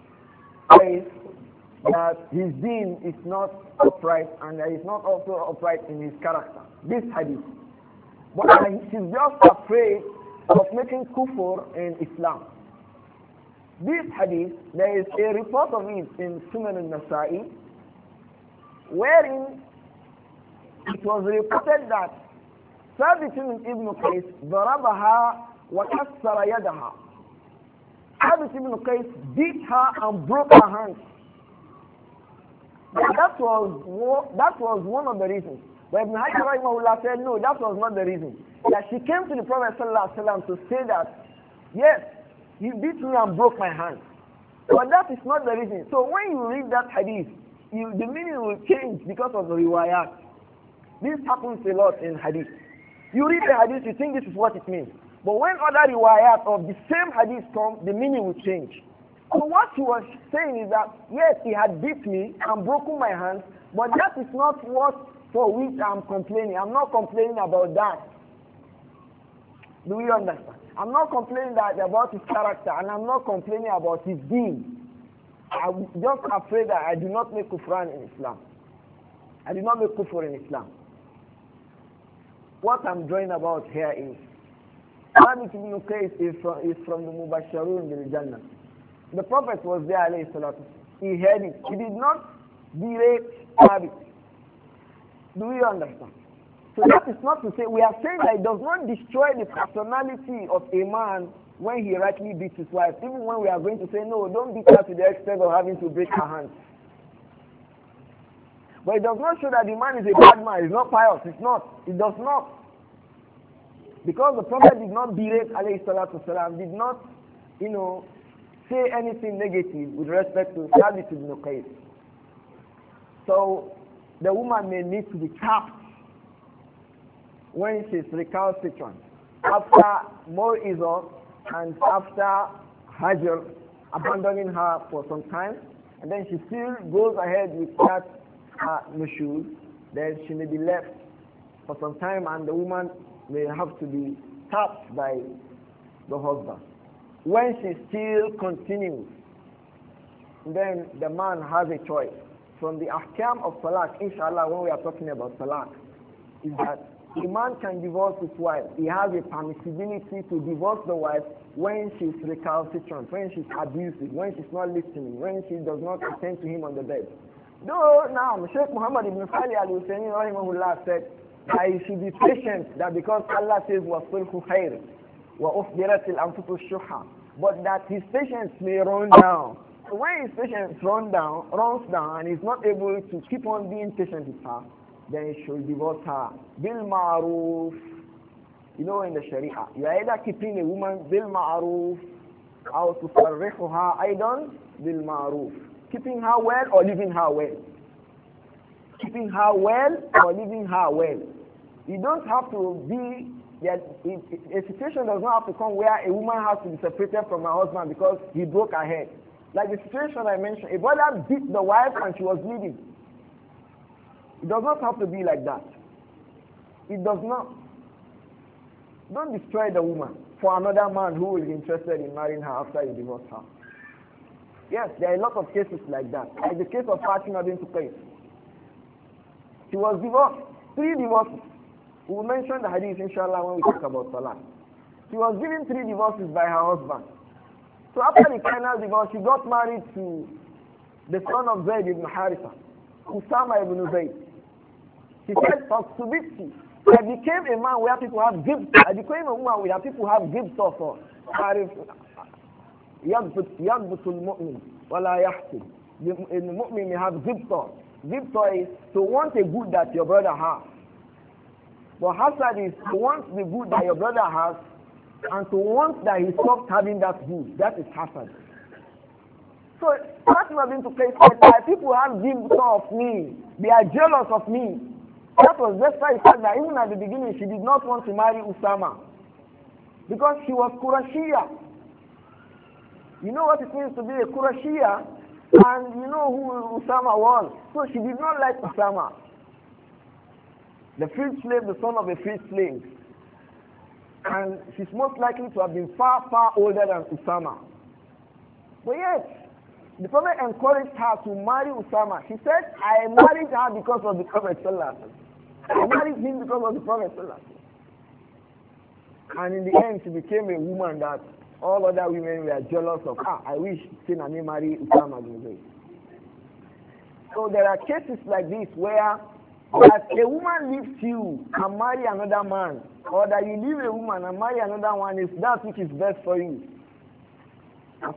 [SPEAKER 2] that his deen is not upright and that he's not also upright in his character. This hadith. But she's just afraid of making kufr in Islam. This hadith, there is a report of it in Sunan al-Nasa'i, wherein it was reported that Thabit ibn Qais ضربها وكسر يدها. Thabit ibn Qais beat her and broke her hands. That was one of the reasons. But Ibn Hajar rahimahullah said no, that was not the reason. That she came to the Prophet ﷺ to say that yes, he beat me and broke my hand. But that is not the reason. So when you read that hadith, the meaning will change because of the riwayat. This happens a lot in hadith. You read the hadith, you think this is what it means. But when other riwayat of the same hadith come, the meaning will change. So what he was saying is that, yes, he had beat me and broken my hands, but that is not what for which I'm complaining. I'm not complaining about that. Do you understand? I'm not complaining about his character, and I'm not complaining about his deen. I'm just afraid that I do not make kufran in Islam. I do not make kufr in Islam. What I'm drawing about here is Thabit ibn Qais is from the Mubasharun bil Jannah. The Prophet was there, alayhi salatu. He heard it. He did not berate Thabit. Do you understand? So that is not to say, we are saying that it does not destroy the personality of a man when he rightly beats his wife. Even when we are going to say, no, don't beat her to the extent of having to break her hands. But it does not show that the man is a bad man. He's not pious. It's not. It does not. Because the Prophet did not berate, alayhi salatu salam, did not, say anything negative with respect to Thabit ibn Qais. So the woman may need to be tapped when she's recalcitrant. After Maw'izah and after Hajr, abandoning her for some time, and then she still goes ahead with that nushuz, then she may be left for some time and the woman may have to be tapped by the husband. When she still continues, then the man has a choice. From the ahkam of talaq, inshallah, when we are talking about talaq, is that a man can divorce his wife. He has a permissibility to divorce the wife when she's recalcitrant, when she's abusive, when she's not listening, when she does not attend to him on the bed. Though now, Sheikh Muhammad ibn Salih al-Husayni rahimahullah said that he should be patient, that because Allah says وَصُلْحُ خَيْرٍ وَأُخْبِرَتِ الْأَنفُسُ الشُّحَّةِ, but that his patience may run down. So when his patience runs down, and he's not able to keep on being patient with her, then he should divorce her. Bil ma'ruf. In the Sharia, you are either keeping a woman bil ma'ruf or tusarrihuha aidan bil ma'ruf. Keeping her well or leaving her well. Keeping her well or leaving her well. You don't have to be, a situation does not have to come where a woman has to be separated from her husband because he broke her head. Like the situation I mentioned, a brother beat the wife and she was bleeding. It does not have to be like that. It does not. Don't destroy the woman. for another man who is interested in marrying her after you divorce her. Yes, there are a lot of cases like that. Like the case of Fatima bint Qais. She was divorced, 3 divorces. We will mention the hadith inshallah when we talk about Salah. She was given 3 divorces by her husband. So after the final divorce, she got married to the son of Zayd ibn Haritha, Usama ibn Zayd. He said, I became a man where people have gifts. I became a woman where people have gifts of يَضْبُطُ الْمُؤْمِنِ وَلَا يَحْسِدُ. The mu'min may have gifts. Gifts is to want a good that your brother has. But hasad is to want the good that your brother has and to want that he stops having that good. That is hasad. So Fatima bint Qais said that people have gifts of me. They are jealous of me. That was just why he said that even at the beginning she did not want to marry Usama. Because she was Qurashiyya. You know what it means to be a Qurashiyya? And you know who Usama was. So she did not like Usama. The freed slave, the son of a freed slave. And she's most likely to have been far, far older than Usama. But yet, the Prophet encouraged her to marry Usama. She said, I married her because of the Prophet Sallallahu Alaihi Wasallam. I married him because of the Prophet Sallallahu Alaihi Wasallam. And in the end, she became a woman that all other women were jealous of. I wish Sinami marry Usama bin Zayd. So there are cases like this where that a woman leaves you and marry another man, or that you leave a woman and marry another one, is that which is best for you. How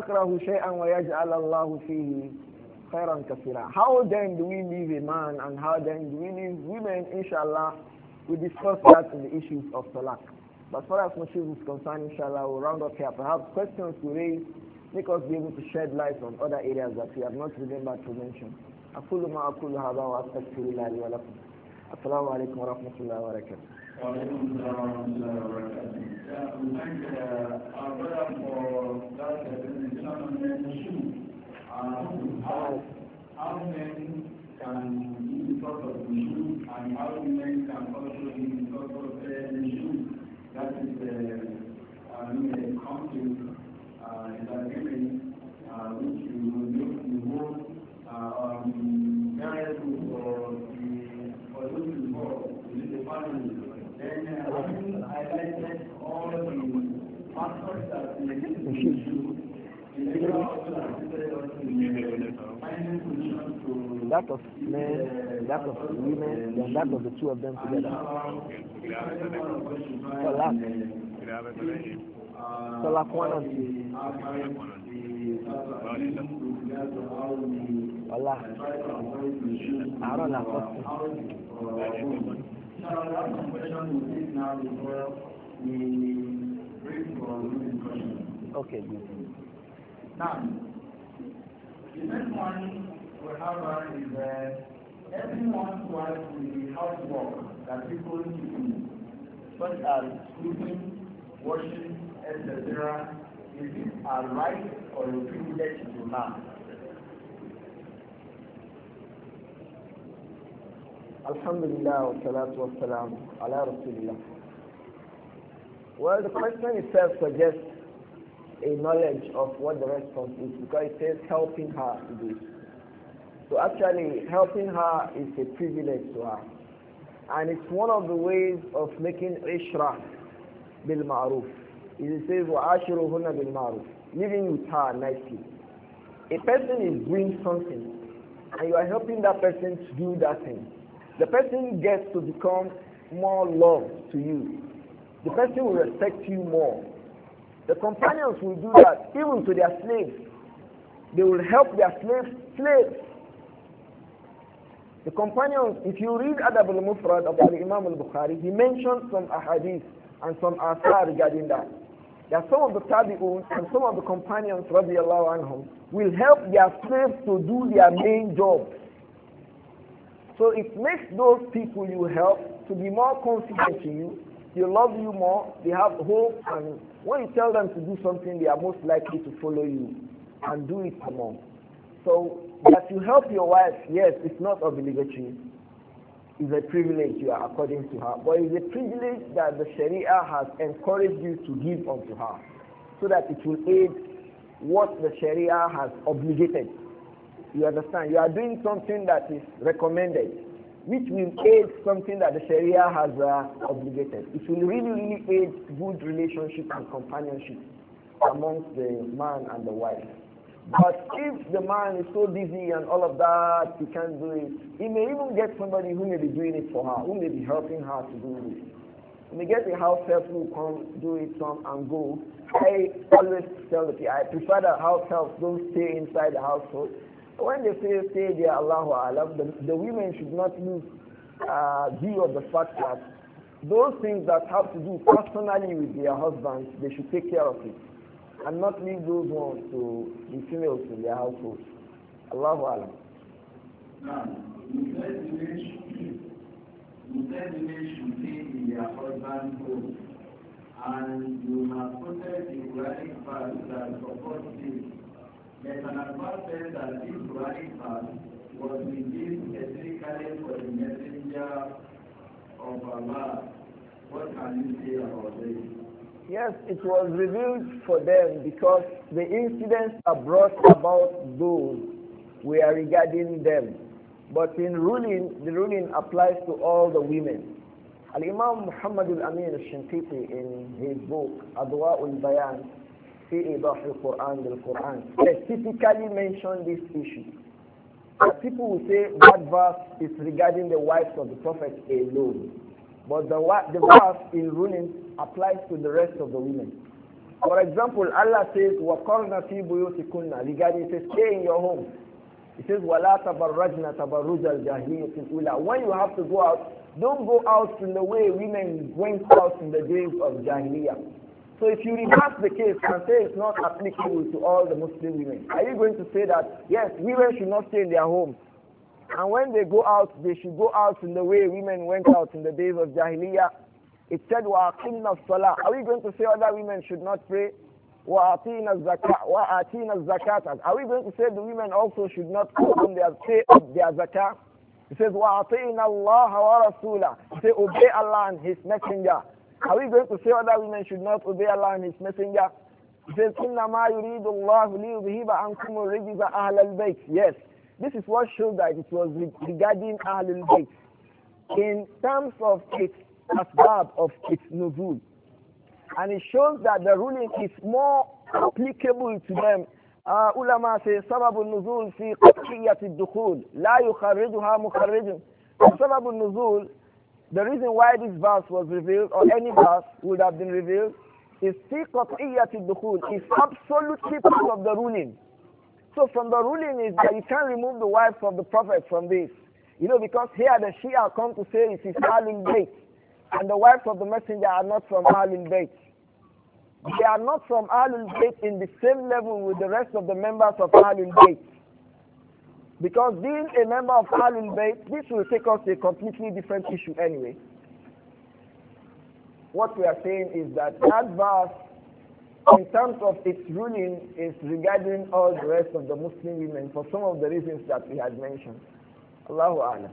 [SPEAKER 2] then do we leave a man and how then do we leave women? Inshallah, we discuss that in the issues of talaq. But as far as Mashiach is concerned, inshallah, we'll round up here. Perhaps questions to raise make us be able to shed light on other areas that we have not remembered to mention. أقول ما أقول هذا وأستغفر الله لي ولكم. السلام عليكم ورحمة الله وبركاته.
[SPEAKER 3] وعليكم السلام ورحمة الله وبركاته. We thank our brother for that presentation on the issue. How men can be because of the issue and how men can also be because of the issue. That is a conflict in agreement which you will hold marriage for those involved within the family. Then having highlighted all the factors that make the issue, the also assisted us in finding solutions to
[SPEAKER 2] that of men, that of women, and that of the two of them together. Talaq 1 and 2. Allah. Aaron la okay, good.
[SPEAKER 3] Now, the next one we have is everyone who has the housework that people need to do, such as cooking, washing, etc. Is it a right or a privilege to have?
[SPEAKER 2] Alhamdulillah wa salatu wa salam ala Rasulillah. Well, the question itself suggests a knowledge of what the response is because it says helping her to do it. So actually, helping her is a privilege to her. And it's one of the ways of making ishra bil ma'ruf. It says, وَعَاشِرُهُنَّ بِالْمَعْرُوفِ, living with her nicely. A person is doing something, and you are helping that person to do that thing. The person gets to become more loved to you. The person will respect you more. The companions will do that even to their slaves. They will help their slaves. The companions, if you read Adab al-Mufrad of Imam al-Bukhari, he mentioned some ahadith and some asar regarding that. That some of the tabi'un and some of the companions, radiallahu anhum, will help their slaves to do their main job. So it makes those people you help to be more confident in you. They love you more. They have hope, and when you tell them to do something, they are most likely to follow you and do it more. So that you help your wife, yes, it's not obligatory. is a privilege you are according to her, but it's a privilege that the Sharia has encouraged you to give unto her, so that it will aid what the Sharia has obligated. You understand? You are doing something that is recommended, which will aid something that the Sharia has obligated. It will really aid good relationship and companionship amongst the man and the wife. But if the man is so busy and all of that, he can't do it, he may even get somebody who may be doing it for her, who may be helping her to do it. He may get a house help who will come, do it, some, and go. I always tell the people, I prefer that house help don't stay inside the household. When they say stay there, Allahu Alam, the women should not lose view of the fact that those things that have to do personally with their husbands, they should take care of it, and not leave those ones to the females in their household. Allahu Alam.
[SPEAKER 3] Now, you said the men should stay in their husband's home, and you have quoted the Quranic verse that supports this. There's an advantage that this Quranic verse was revealed specifically for the messenger of Allah. What can you say about this?
[SPEAKER 2] Yes, it was revealed for them because the incidents are brought about those were regarding them. But in ruling, the ruling applies to all the women. Al-Imam Muhammad al-Amin al-Shinkiti in his book, Adwa al-Bayan, fi Idah al-Quran bil-Quran, specifically mentioned this issue. That people will say that verse is regarding the wives of the Prophet alone. But the verse in ruling applies to the rest of the women. For example, Allah says, وَقَرْنَ فِي بُيُوتِكُنَّ regarding, it says, stay in your home. It says, وَلَا تَبَرَّجْنَ تَبَرُّجَ الْجَاهِلِيَّةِ الْأُولَى. When you have to go out, don't go out in the way women went out in the days of Jahiliyyah. So if you reverse the case and say it's not applicable to all the Muslim women, are you going to say that, yes, women should not stay in their homes? And when they go out, they should go out in the way women went out in the days of Jahiliyyah? It said, وَأَقِمْنَا الصَّلَاةِ. Are we going to say other women should not pray? وَأَعْطِينَا الزَّكَاةَ. Are we going to say the women also should not open pay up their zakah? It says, وَأَعْطِينَا اللَّهَ وَرَسُولَهُ. It says, obey Allah and His Messenger. Are we going to say other women should not obey Allah and His Messenger? It says, إِنَّمَا يُرِيدُ اللَّهُ لِيُذْهِبَ عَنْكُمُ الرِّجْزَ أَهْلَ الْبَيْتِ. Yes, this is what shows that it was regarding Ahlul Bayt. In terms of its asbab, of its nuzul. And it shows that the ruling is more applicable to them. Ulama say, سبب النزول في قطعية الدخول لا يخرجها مخرج. سبب النزول, the reason why this verse was revealed, or any verse would have been revealed, is في قطعية الدخول, is absolutely part of the ruling. So from the ruling is that you can't remove the wives of the Prophet from this. You know, because here the Shia come to say it is Ahlul Bayt, and the wives of the Messenger are not from Ahlul Bayt. They are not from Ahlul Bayt in the same level with the rest of the members of Ahlul Bayt. Because being a member of Ahlul Bayt, this will take us to a completely different issue anyway. What we are saying is that that verse, in terms of its ruling, is regarding all the rest of the Muslim women for some of the reasons that we had mentioned. Allahu A'lam.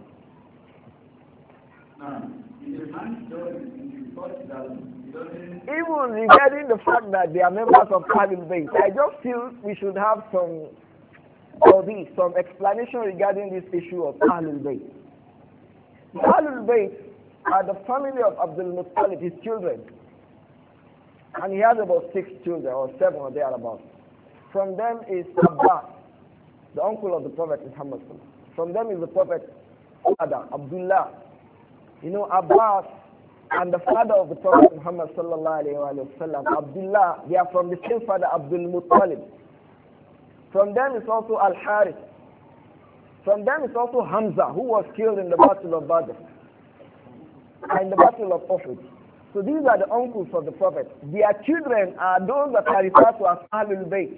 [SPEAKER 2] Even regarding the fact that they are members of Ahlul Bayt, I just feel we should have some explanation regarding this issue of Ahlul Bayt. The Ahlul Bayt are the family of Abdul Muttalib, his children. And he has about 6 children, or 7 or thereabouts. From them is Abbas, the uncle of the Prophet Muhammad. From them is the Prophet Abdullah. You know, Abbas and the father of the Prophet Muhammad sallallahu alayhi wa sallam, Abdullah, they are from the same father, Abdul Muttalib. From them is also Al-Harith. From them is also Hamza, who was killed in the Battle of Badr and the Battle of Uhud. So these are the uncles of the Prophet. Their children are those that are referred to as Ahlul Bayt.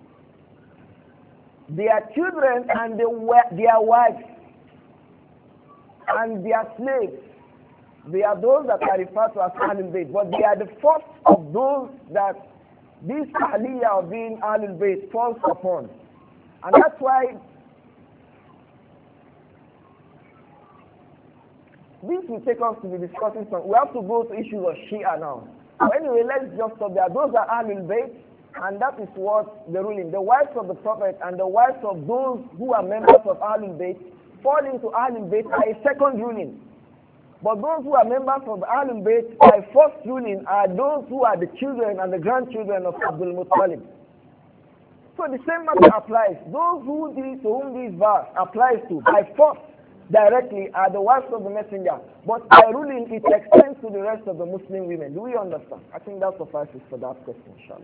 [SPEAKER 2] Their children and their wives and their slaves, they are those that are referred to as Ahlul Bayt. But they are the first of those that this aliyah of being Ahlul Bayt falls upon. And that's why this will take us to be discussing some. We have to go to issues of Shia now. So anyway, let's just stop there. Those are Ahlul Bayt, and that is what the ruling. The wives of the Prophet and the wives of those who are members of Ahlul Bayt fall into Ahlul Bayt by a second ruling. But those who are members of the Ahlul Bayt by first ruling are those who are the children and the grandchildren of Abdul Muttalib. So the same matter applies. Those to whom this verse applies to by first directly are the wives of the messenger. But by ruling it extends to the rest of the Muslim women. Do we understand? I think that suffices for that question, inshallah.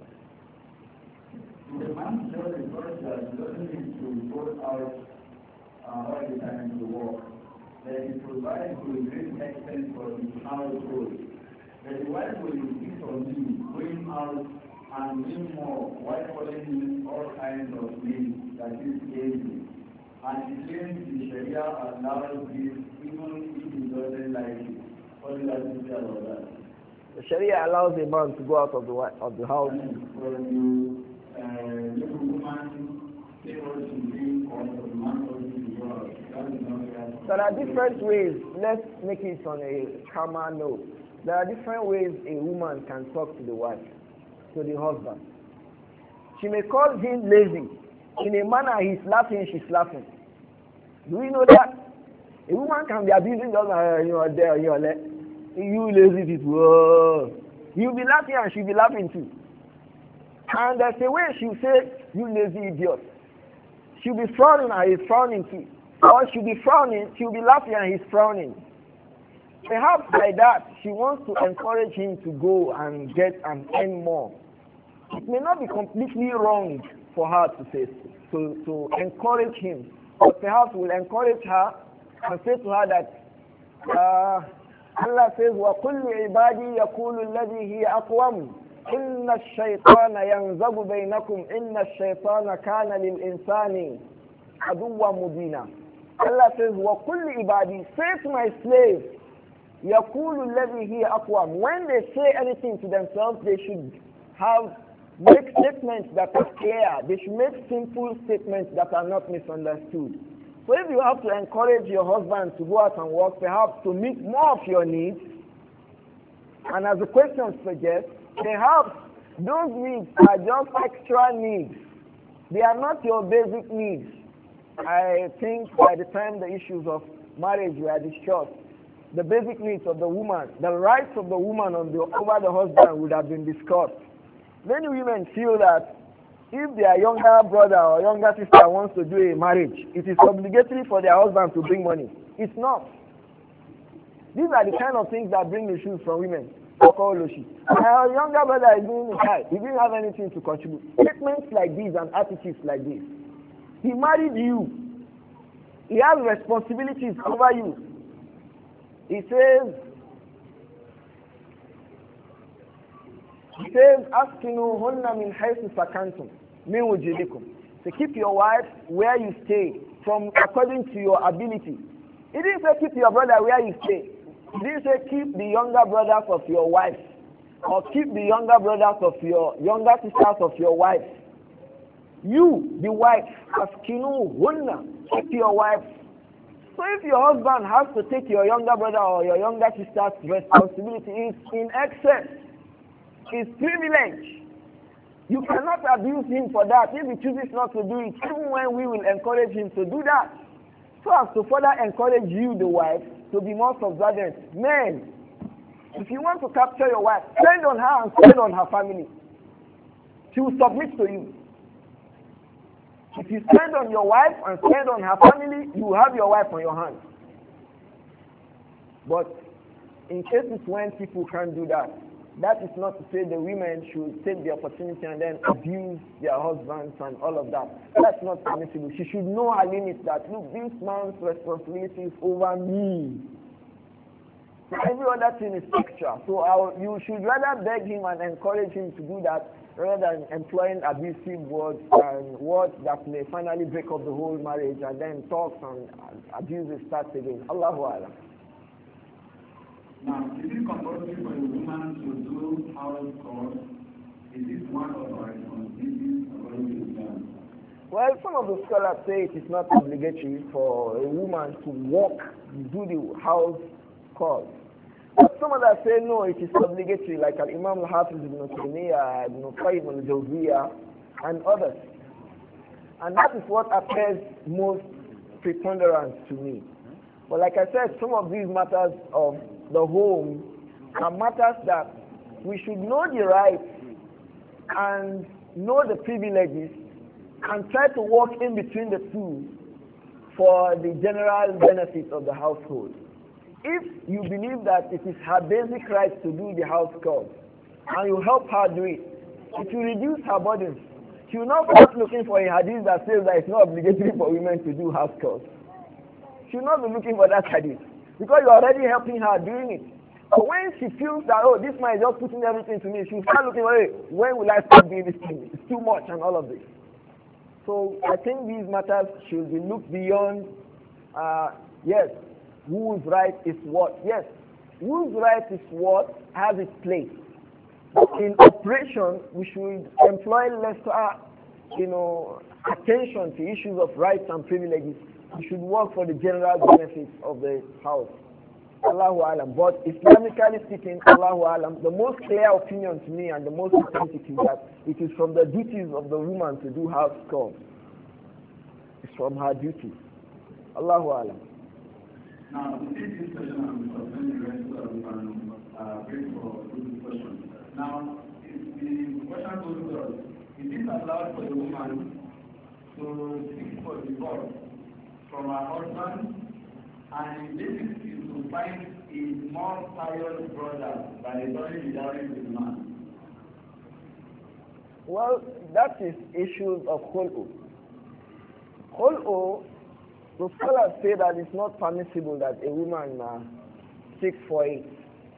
[SPEAKER 3] The man just refers that doesn't need to go out all the time to work. That he provides to a great extent for his household. That the wife will insist on him going out and doing more while calling him all kinds of names that is lazy. And he claims the Sharia allows this even if he doesn't like it. What do you have to say about that?
[SPEAKER 2] The Sharia allows a man to go out of the house.
[SPEAKER 3] For you, little woman, say what she thinks, or the man or the girl. There
[SPEAKER 2] are different ways. Let's make it on a calmer note. There are different ways a woman can talk to the wife, to the husband. She may call him lazy. In a manner he's laughing, she's laughing. Do you know that? A woman can be abusing just you are there, you are there. You lazy people. Whoa. You'll be laughing and she'll be laughing too. And there's a way she'll say, you lazy idiot. She'll be frowning and he's frowning too. Or she'll be frowning, she'll be laughing and he's frowning. Perhaps by that, she wants to encourage him to go and get and earn more. It may not be completely wrong for her to say to encourage him. But perhaps we'll encourage her and say to her that Allah says, وَكُلِّ عِبَادِي يَقُولُ الَّذِي هِيَ أَقْوَمُ إِنَّ الشَّيْطَانَ يَنْزَغُ بَيْنَكُمْ إِنَّ الشَّيْطَانَ كَانَ لِلْإِنسَانِ عَدُوًّا مُبِينًا. Allah says, وَكُلِّ عِبَادِي, say to my slaves, يَقُولُ الَّذِي هِيَ أَقْوَمُ. When they say anything to themselves, they should make statements that are clear. They should make simple statements that are not misunderstood. So if you have to encourage your husband to go out and work, perhaps to meet more of your needs, and as the question suggests, perhaps those needs are just extra needs. They are not your basic needs. I think by the time the issues of marriage were discussed, the basic needs of the woman, the rights of the woman over the husband would have been discussed. Many women feel that if their younger brother or younger sister wants to do a marriage, it is obligatory for their husband to bring money. It's not. These are the kind of things that bring issues from women. Our younger brother is doing the child. He didn't have anything to contribute. Statements like these and attitudes like this. He married you. He has responsibilities over you. He says, Askinuhunna min haythu sakantum min wujudikum. So keep your wife where you stay, from according to your ability. He didn't say keep your brother where you stay. He didn't say keep the younger brothers of your wife, or keep the younger brothers of your younger sisters of your wife. You, the wife, askinuhunna, keep your wife. So if your husband has to take your younger brother or your younger sister's responsibility, it's in excess. It's privilege. You cannot abuse him for that if he chooses not to do it, even when we will encourage him to do that. So as to further encourage you, the wife, to be more subservient. Men, if you want to capture your wife, spend on her and spend on her family. She will submit to you. If you spend on your wife and spend on her family, you will have your wife on your hands. But in cases when people can't do that, that is not to say the women should take the opportunity and then abuse their husbands and all of that. That's not permissible. She should know her limits that, look, this man's responsibility is over me. So every other thing is extra. So you should rather beg him and encourage him to do that rather than employing abusive words and words that may finally break up the whole marriage, and then talks and abuses starts again. Allahu Akbar.
[SPEAKER 3] Now, is it compulsory for a woman to do house chores? Is this one of our responsibilities according to Islam?
[SPEAKER 2] Well, some of the scholars say it is not obligatory for a woman to work, do the house cause. But some others say no, it is obligatory, like Imam al-Hafiz ibn Taymiyyah, ibn Qayyim al-Jawziyah, and others. And that is what appears most preponderant to me. But like I said, some of these matters of the home are matters that we should know the rights and know the privileges and try to work in between the two for the general benefit of the household. If you believe that it is her basic right to do the house chores and you help her do it, it will reduce her burdens. She will not start looking for a hadith that says that it's not obligatory for women to do house chores. She will not be looking for that hadith because you are already helping her doing it. But when she feels that, oh, this man is just putting everything to me, she will start looking, hey, when will I start doing this thing? It's too much and all of this. So I think these matters should be looked beyond, yes, whose right is what? Yes, whose right is what has its place. But in operation, we should employ lesser, attention to issues of rights and privileges. We should work for the general benefits of the house. Allahu Alam. But Islamically speaking, Allahu Alam, the most clear opinion to me and the most authentic is that it is from the duties of the woman to do house chores. It's from her duty. Allahu Alam.
[SPEAKER 3] Now, we take this question and we suspend the rest so that we can bring for good discussion. Now, the question goes us, is it allowed for the woman to seek for divorce from her husband and this is to find a more pious brother by returning the dowry to the man?
[SPEAKER 2] Well, that is issues of khul'u. Khul'u, the scholars say that it's not permissible that a woman seeks for it,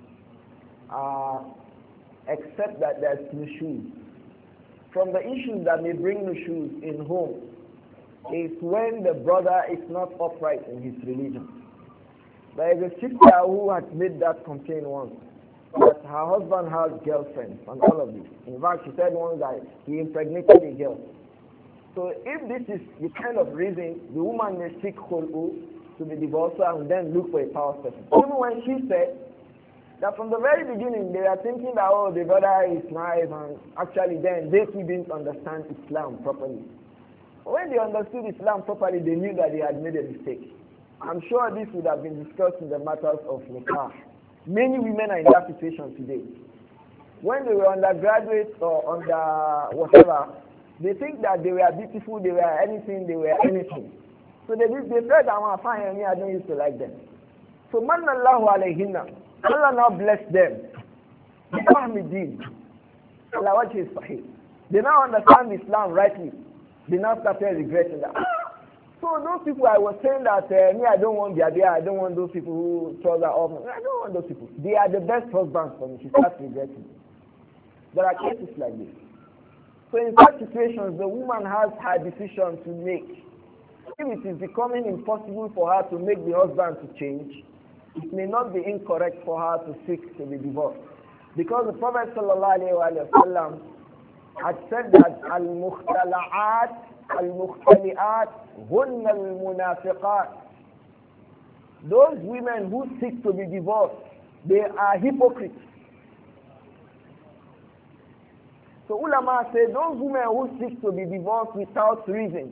[SPEAKER 2] except that there's nushuz. From the issues that may bring nushuz in home is when the brother is not upright in his religion. There is a sister who had made that complaint once, that her husband has girlfriends and all of this. In fact, she said once that he impregnated a girl. So if this is the kind of reason, the woman may seek khul'u to be divorced and then look for a power person. Even when she said that from the very beginning they are thinking that, oh, the brother is naive, and actually then they too didn't understand Islam properly. When they understood Islam properly, they knew that they had made a mistake. I'm sure this would have been discussed in the matters of nikah. Many women are in that situation today. When they were undergraduates or under whatever, they think that they were beautiful, they were anything, So they said, I'm fine, and I don't used to like them. So manallahu alayhinna, Allah now bless them. Allah what is sahih. They now understand Islam rightly. They now started regretting that. So those people, I was saying that I don't want the idea, I don't want those people who trouble off. I don't want those people. They are the best husbands for me. She starts regretting. There are cases like this. So in such situations, the woman has her decision to make. If it is becoming impossible for her to make the husband to change, it may not be incorrect for her to seek to be divorced. Because the Prophet ﷺ had said that al-mukhtala'at, al-mukhtali'at, hunna al-munafiqat. Those women who seek to be divorced, they are hypocrites. So ulama say those women who seek to be divorced without reason,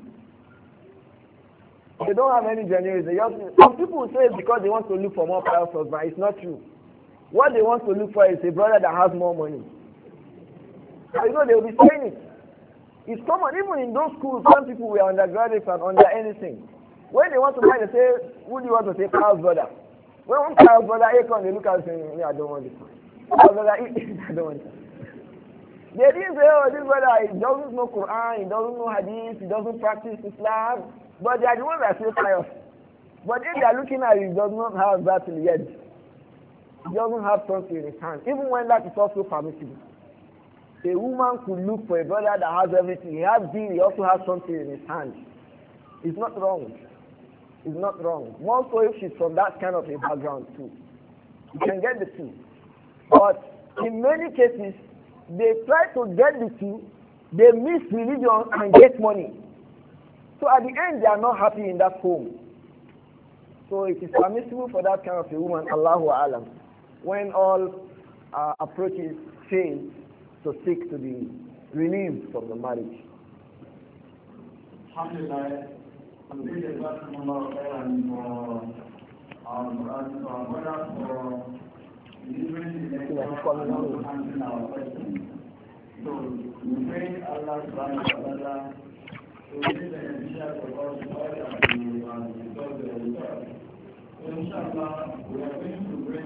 [SPEAKER 2] they don't have any genuine reason. Some people say it's because they want to look for more pious husband. It's not true. What they want to look for is a brother that has more money. So they will be saying it. It's common, even in those schools, some people were undergraduates and under anything. When they want to buy, they say, who do you want to say, pious brother? When one pious brother, they look at him and say, I don't want this one. Pious brother, I don't want it. They didn't say, oh, this brother, he doesn't know Quran, he doesn't know Hadith, he doesn't practice Islam, but they are the ones that say pious. But if they are looking at it, he does not have that yet. He doesn't have something in his hand, even when that is also permissible. A woman could look for a brother that has everything. He has deen, he also has something in his hand. It's not wrong. It's not wrong. More so if she's from that kind of a background too. You can get the two. But in many cases, they try to get the two, they miss religion and get money. So at the end, they are not happy in that home. So it is permissible for that kind of a woman, Allahu Alam, when all approaches fail, to seek to be relieved from the marriage.
[SPEAKER 3] Alhamdulillah, I'm really glad to know for delivering the answering our questions. So we pray Allah subhanahu wa ta'ala to make the beneficial for us all that we resolve the result. So inshallah, we are going to bring